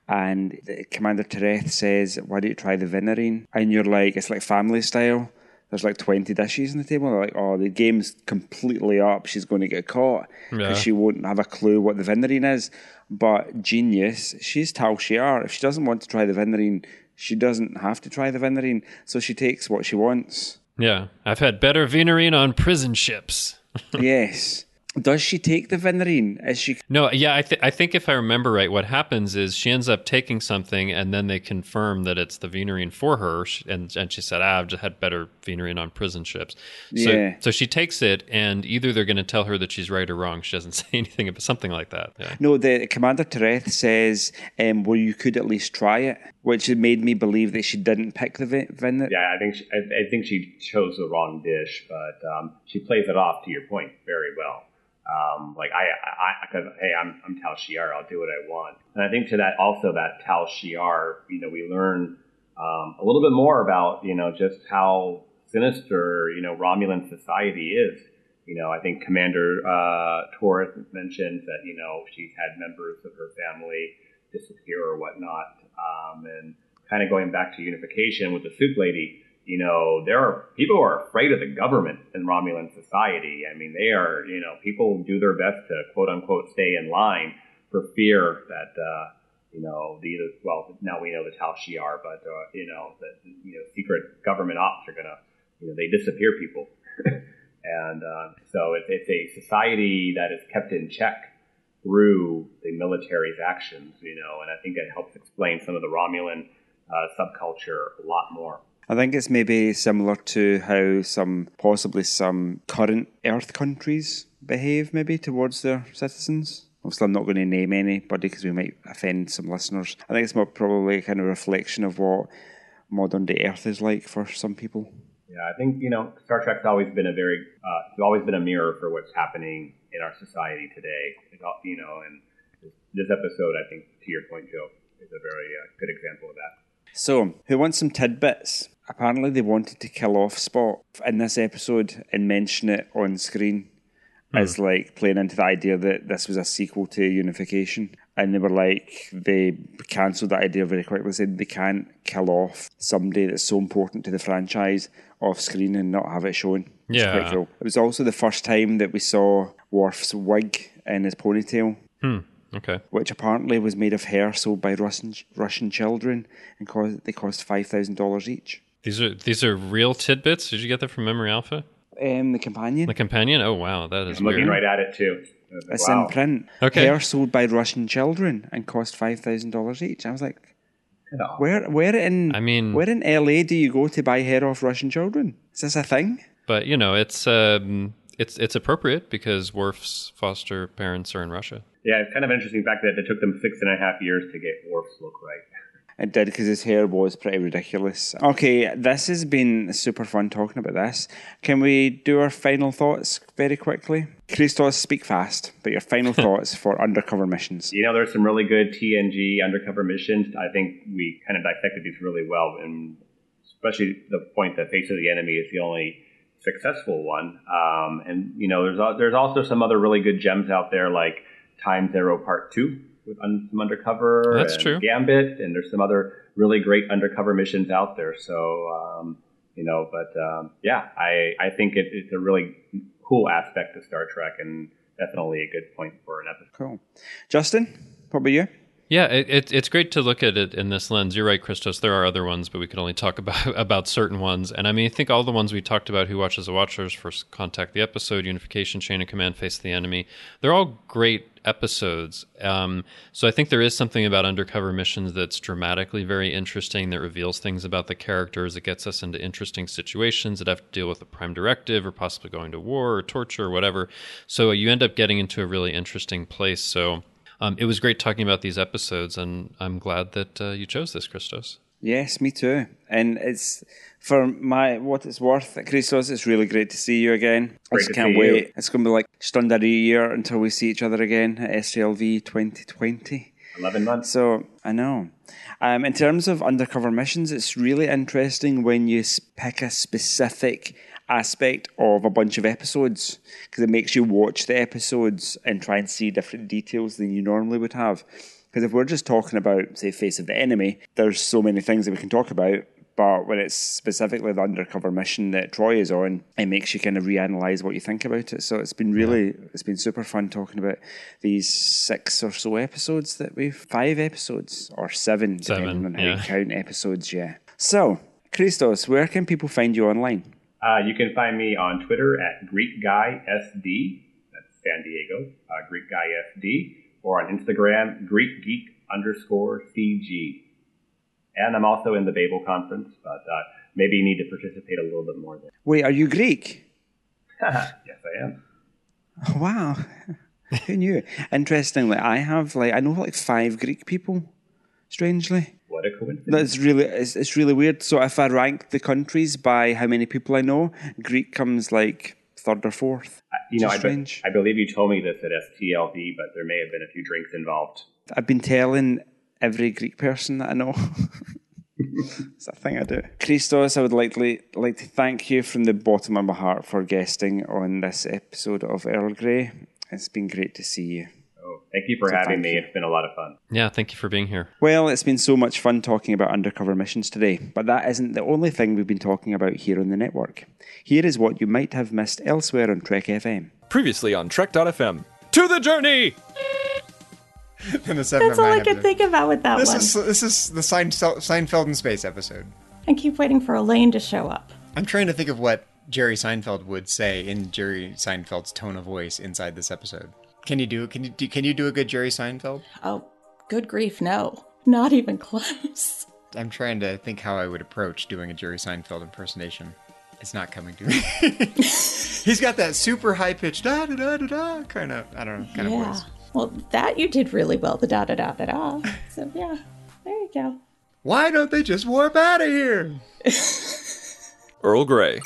and the Commander Tereth says, "Why don't you try the Vinarine?" And you're like, it's like family style. There's like twenty dishes on the table. They're like, oh, the game's completely up. She's going to get caught because yeah. she won't have a clue what the Vinarine is. But genius, she's Tal Shiar. If she doesn't want to try the Vinarine, she doesn't have to try the Vinarine. So she takes what she wants. Yeah, I've had better Vinarine on prison ships. Yes. Does she take the Vinarine? Is she? No, yeah, I, th- I think if I remember right, what happens is she ends up taking something, and then they confirm that it's the Vinarine for her, and and she said, ah, I've just had better Vinarine on prison ships. So, yeah. So she takes it, and either they're going to tell her that she's right or wrong. She doesn't say anything about something like that. Yeah. No, the Commander Tereth says, um, well, you could at least try it, which made me believe that she didn't pick the vin- Vinarine. Yeah, I think she, I, I think she chose the wrong dish, but um, she plays it off, to your point, very well. Um, like I, I, because hey, I'm I'm Tal Shiar, I'll do what I want, and I think to that also that Tal Shiar, you know, we learn um, a little bit more about you know just how sinister you know Romulan society is. You know, I think Commander uh, Torres mentioned that you know she's had members of her family disappear or whatnot, um, and kind of going back to Unification with the Soup Lady. You know, there are people who are afraid of the government in Romulan society. I mean, they are, you know, people do their best to quote unquote stay in line for fear that, uh, you know, the, well, now we know the Tal Shiar, but, uh, you know, that, you know, secret government ops are going to, you know, they disappear people. and uh, so it's, it's a society that is kept in check through the military's actions, you know, and I think it helps explain some of the Romulan uh, subculture a lot more. I think it's maybe similar to how some, possibly some current Earth countries behave maybe towards their citizens. Obviously, I'm not going to name anybody because we might offend some listeners. I think it's more probably kind of a reflection of what modern day Earth is like for some people. Yeah, I think, you know, Star Trek's always been a very, uh, it's always been a mirror for what's happening in our society today. It, you know, and this, this episode, I think, to your point, Joe, is a very uh, good example of that. So, who wants some tidbits? Apparently they wanted to kill off Spock in this episode and mention it on screen hmm. as like playing into the idea that this was a sequel to Unification. And they were like, they cancelled that idea very quickly. They said they can't kill off somebody that's so important to the franchise off screen and not have it shown. It's yeah. quite cool. It was also the first time that we saw Worf's wig and his ponytail. Hmm. Okay. which apparently was made of hair sold by Russian Russian children, and cost, they cost five thousand dollars each. These are these are real tidbits. Did you get that from Memory Alpha? Um, the companion. The companion? Oh wow, that is I'm weird. looking right at it too. It's Wow. in print. Okay. Hair sold by Russian children and cost five thousand dollars each. I was like, No. where where in I mean- where in L A do you go to buy hair off Russian children? Is this a thing? But you know, it's um, it's it's appropriate because Worf's foster parents are in Russia. Yeah, it's kind of an interesting fact that it took them six and a half years to get Worf's look right. It did, because his hair was pretty ridiculous. Okay, this has been super fun talking about this. Can we do our final thoughts very quickly? Christos, speak fast, but your final thoughts for undercover missions. You know, there's some really good T N G undercover missions. I think we kind of dissected these really well, and especially the point that Face of the Enemy is the only successful one. Um, and, you know, there's al- there's also some other really good gems out there, like Time Zero Part two with un- some undercover. That's and true. Gambit, and there's some other really great undercover missions out there. So, um, you know, but um, yeah, I, I think it, it's a really cool aspect of Star Trek, and definitely a good point for an episode. Cool. Justin, what about you? Yeah, it, it, it's great to look at it in this lens. You're right, Christos. There are other ones, but we can only talk about about certain ones. And I mean, I think all the ones we talked about, Who Watches the Watchers, First Contact the Episode, Unification, Chain of Command, Face of the Enemy, they're all great episodes. Um, so I think there is something about undercover missions that's dramatically very interesting, that reveals things about the characters, that gets us into interesting situations that have to deal with a prime directive or possibly going to war or torture or whatever. So you end up getting into a really interesting place. So Um, it was great talking about these episodes, and I'm glad that uh, you chose this, Christos. Yes, me too. And it's, for my what it's worth, Christos, it's really great to see you again. I Great just to can't see wait. you. It's going to be like just under a year until we see each other again at S T L V twenty twenty. eleven months. So, I know. Um, in terms of undercover missions, it's really interesting when you s- pick a specific aspect of a bunch of episodes, because it makes you watch the episodes and try and see different details than you normally would have. Because if we're just talking about, say, Face of the Enemy, there's so many things that we can talk about, but when it's specifically the undercover mission that Troy is on, it makes you kind of reanalyze what you think about it. So it's been really, it's been super fun talking about these six or so episodes that we've, five episodes, or seven, Seven, depending on how yeah. you count episodes, yeah. So, Christos, where can people find you online? Uh, you can find me on Twitter at Greek Guy S D. That's San Diego, uh, Greek Guy S D. Or on Instagram, Greek Geek underscore C G. And I'm also in the Babel conference, but uh, maybe you need to participate a little bit more there. Wait, are you Greek? Yes, I am. Oh, wow. Who knew? Interestingly, I have like, I know like five Greek people, strangely. What a coincidence. That's really, it's, it's really weird. So if I rank the countries by how many people I know, Greek comes like third or fourth. You know, Which I, is be- strange. I believe you told me this at S T L V, but there may have been a few drinks involved. I've been telling every Greek person that I know. It's a thing I do. Christos, I would like to, like to thank you from the bottom of my heart for guesting on this episode of Earl Grey. It's been great to see you. Oh, thank you for So having thank me. you. It's been a lot of fun. Yeah, thank you for being here. Well, it's been so much fun talking about undercover missions today, but that isn't the only thing we've been talking about here on the network. Here is what you might have missed elsewhere on Trek F M. Previously on Trek dot F M. To the journey! And the seven That's of all nine I could episode. think about with that This one. is this is the Seinfeld, Seinfeld in space episode. I keep waiting for Elaine to show up. I'm trying to think of what Jerry Seinfeld would say in Jerry Seinfeld's tone of voice inside this episode. Can you do can you do, can you do a good Jerry Seinfeld? Oh, good grief, no. Not even close. I'm trying to think how I would approach doing a Jerry Seinfeld impersonation. It's not coming to me. He's got that super high pitched da da da da da kind of I don't know kind yeah. of voice. Well, that you did really well, the da da da da da. So, yeah, there you go. Why don't they just warp out of here? Earl Grey.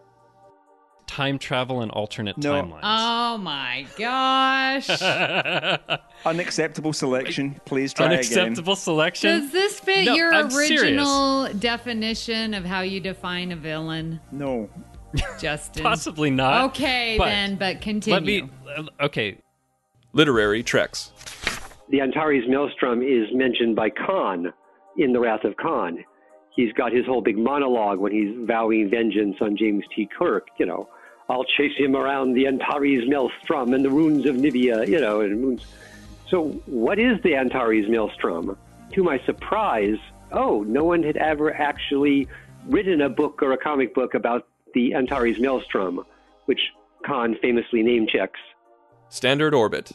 Time travel and alternate No. timelines. Oh my gosh. Unacceptable selection. Please try again. Unacceptable selection? Does this fit No, your I'm serious. original definition of how you define a villain, No. Justin? Possibly not. Okay, but then, but continue. Let me. uh, Okay. Literary Treks. The Antares Maelstrom is mentioned by Khan in The Wrath of Khan. He's got his whole big monologue when he's vowing vengeance on James T. Kirk, you know. I'll chase him around the Antares Maelstrom and the ruins of Nivea, you know, and ruins. So what is the Antares Maelstrom? To my surprise, oh, no one had ever actually written a book or a comic book about the Antares Maelstrom, which Khan famously name checks. Standard Orbit.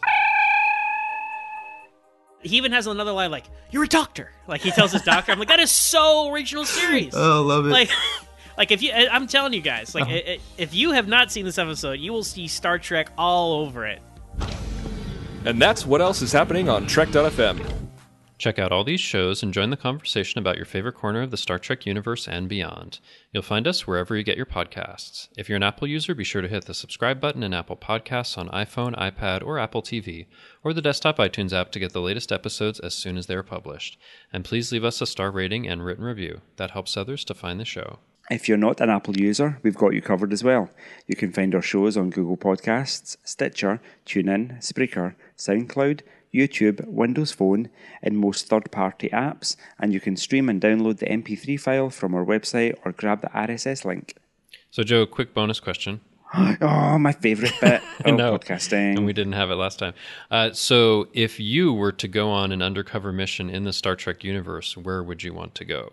He even has another line like, "You're a doctor." Like, he tells his doctor. I'm like, that is so original series. Oh, love it. Like, like if you, I'm telling you guys, like, Uh-huh. if you have not seen this episode, you will see Star Trek all over it. And that's what else is happening on Trek dot F M. Check out all these shows and join the conversation about your favorite corner of the Star Trek universe and beyond. You'll find us wherever you get your podcasts. If you're an Apple user, be sure to hit the subscribe button in Apple Podcasts on iPhone, iPad, or Apple T V, or the desktop iTunes app to get the latest episodes as soon as they are published. And please leave us a star rating and written review. That helps others to find the show. If you're not an Apple user, we've got you covered as well. You can find our shows on Google Podcasts, Stitcher, TuneIn, Spreaker, SoundCloud, YouTube, Windows Phone, and most third-party apps, and you can stream and download the M P three file from our website or grab the R S S link. So, Joe, quick bonus question. Oh, my favourite bit of no, podcasting. And we didn't have it last time. Uh, so, if you were to go on an undercover mission in the Star Trek universe, where would you want to go?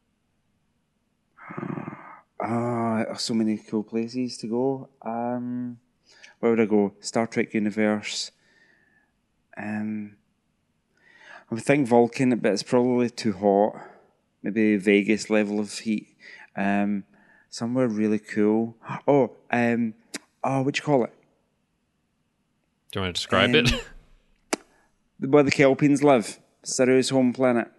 Ah, oh, so many cool places to go. Um, where would I go? Star Trek universe. Um, I would think Vulcan, but it's probably too hot. Maybe Vegas level of heat. Um, somewhere really cool. Oh, um, oh, what do you call it? Do you want to describe um, it? Where the Kelpians live. Saru's home planet.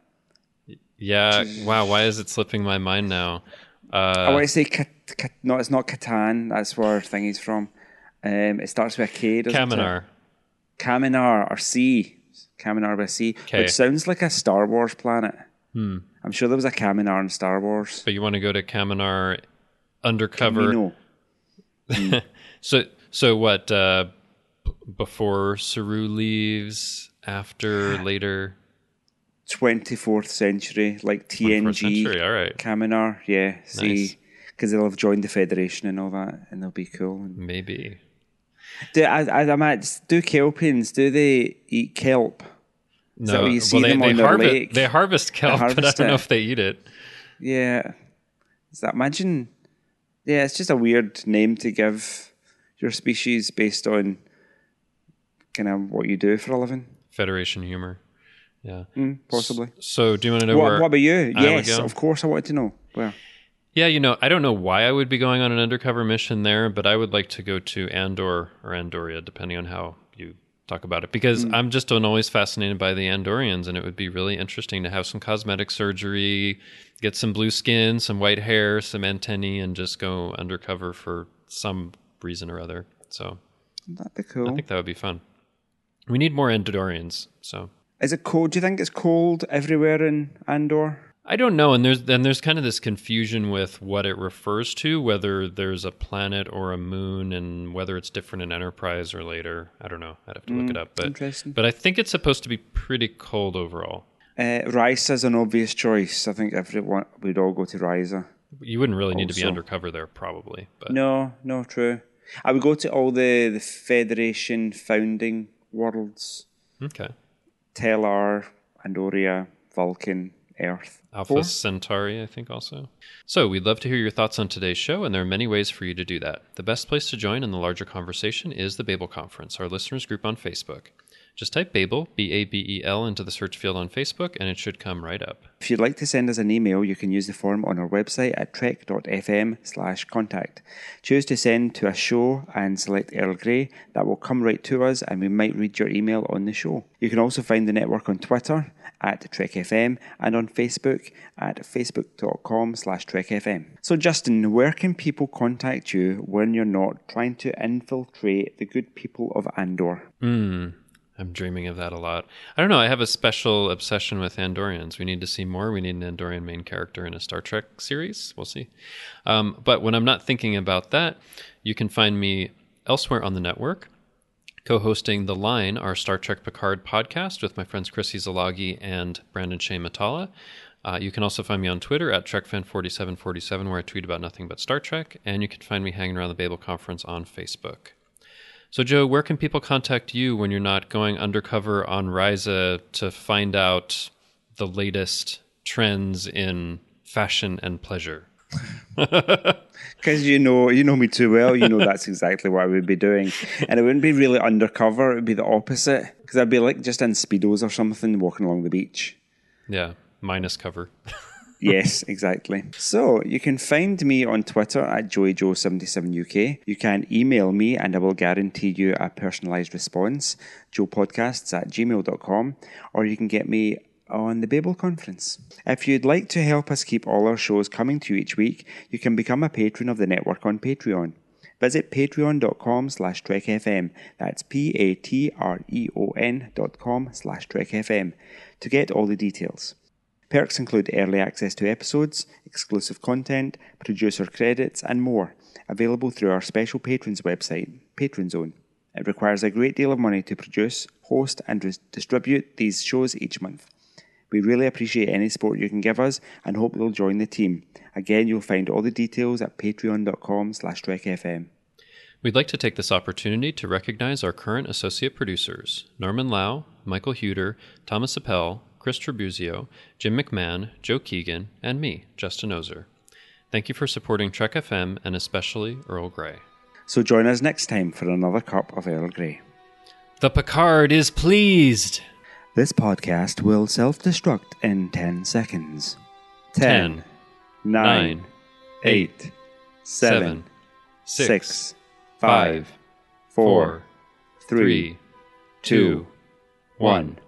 Yeah. Wow. Why is it slipping my mind now? Uh, I want to say, Kat, Kat, no, it's not Catan. That's where Thingy's from. Um, it starts with a K, doesn't Kaminar. it? Kaminar, or C. Kaminar by C, K. which sounds like a Star Wars planet. Hmm. I'm sure there was a Kaminar in Star Wars. But you want to go to Kaminar undercover? Kamino. Mm. so, so what? Uh, b- before Saru leaves? After? Later? twenty-fourth century, like T N G. Century, all right. Kaminar, yeah. See, Nice. because they'll have joined the Federation and all that, and they'll be cool. And Maybe. do I, I, I might do Kelpians? Do they eat kelp? Is that No. what you see well, they, them they on their harvest. lake? They harvest kelp, but I harvest don't know it. if they eat it. Yeah. Is that imagine? Yeah, it's just a weird name to give your species based on kind of what you do for a living. Federation humor. Yeah. Mm, possibly. So, do you want to know What, where? what about you? I would Yes, go? of course. I wanted to know where. Yeah, you know, I don't know why I would be going on an undercover mission there, but I would like to go to Andor or Andoria, depending on how you talk about it, because Mm. I'm just always fascinated by the Andorians, and it would be really interesting to have some cosmetic surgery, get some blue skin, some white hair, some antennae, and just go undercover for some reason or other. So That'd be cool. I think that would be fun. We need more Andorians, so. Is it cold? Do you think it's cold everywhere in Andor? I don't know, and there's then there's kind of this confusion with what it refers to, whether there's a planet or a moon, and whether it's different in Enterprise or later. I don't know. I'd have to look Mm, it up, but interesting. but I think it's supposed to be pretty cold overall. Uh, Risa is an obvious choice. I think everyone we'd all go to Risa. You wouldn't really need to be Also. undercover there, probably. But No, no, true. I would go to all the, the Federation founding worlds. Okay. Tellar, Andoria, Vulcan, Earth. Alpha Four? Centauri, I think, also. So we'd love to hear your thoughts on today's show, and there are many ways for you to do that. The best place to join in the larger conversation is the Babel Conference, our listeners group on Facebook. Just type Babel, B A B E L, into the search field on Facebook, and it should come right up. If you'd like to send us an email, you can use the form on our website at trek.fm slash contact. Choose to send to a show and select Earl Grey. That will come right to us, and we might read your email on the show. You can also find the network on Twitter at TrekFM and on Facebook at facebook.com slash TrekFM. So Justin, where can people contact you when you're not trying to infiltrate the good people of Andor? Hmm. I'm dreaming of that a lot. I don't know. I have a special obsession with Andorians. We need to see more. We need an Andorian main character in a Star Trek series. We'll see. Um, but when I'm not thinking about that, you can find me elsewhere on the network, co-hosting The Line, our Star Trek Picard podcast with my friends Chrissy Zalagi and Brandon Shea Matala. Uh, you can also find me on Twitter at TrekFan forty-seven forty-seven, where I tweet about nothing but Star Trek. And you can find me hanging around the Babel Conference on Facebook. So, Joe, where can people contact you when you're not going undercover on Ryza to find out the latest trends in fashion and pleasure? Because you know, you know me too well. You know that's exactly what I would be doing, and it wouldn't be really undercover. It would be the opposite. Because I'd be like just in Speedos or something, walking along the beach. Yeah, minus cover. Yes, exactly. So you can find me on Twitter at Joey Joe seventy-seven U K. You can email me and I will guarantee you a personalised response, joepodcasts at gmail dot com, or you can get me on the Babel Conference. If you'd like to help us keep all our shows coming to you each week, you can become a patron of the network on Patreon. Visit patreon dot com slash trek f m. That's P-A-T-R-E-O-N dot com slash trek f m to get all the details. Perks include early access to episodes, exclusive content, producer credits, and more, available through our special patrons website, Patron Zone. It requires a great deal of money to produce, host, and res- distribute these shows each month. We really appreciate any support you can give us and hope you'll join the team. Again, you'll find all the details at patreon dot com slash trek f m. We'd like to take this opportunity to recognize our current associate producers, Norman Lau, Michael Huter, Thomas Appel, Chris Trabuzio, Jim McMahon, Joe Keegan, and me, Justin Ozer. Thank you for supporting Trek F M and especially Earl Grey. So join us next time for another cup of Earl Grey. The Picard is pleased! This podcast will self-destruct in ten seconds. Ten, ten nine, nine, eight, seven, seven, six, six, five, four, four, three, three, two, one.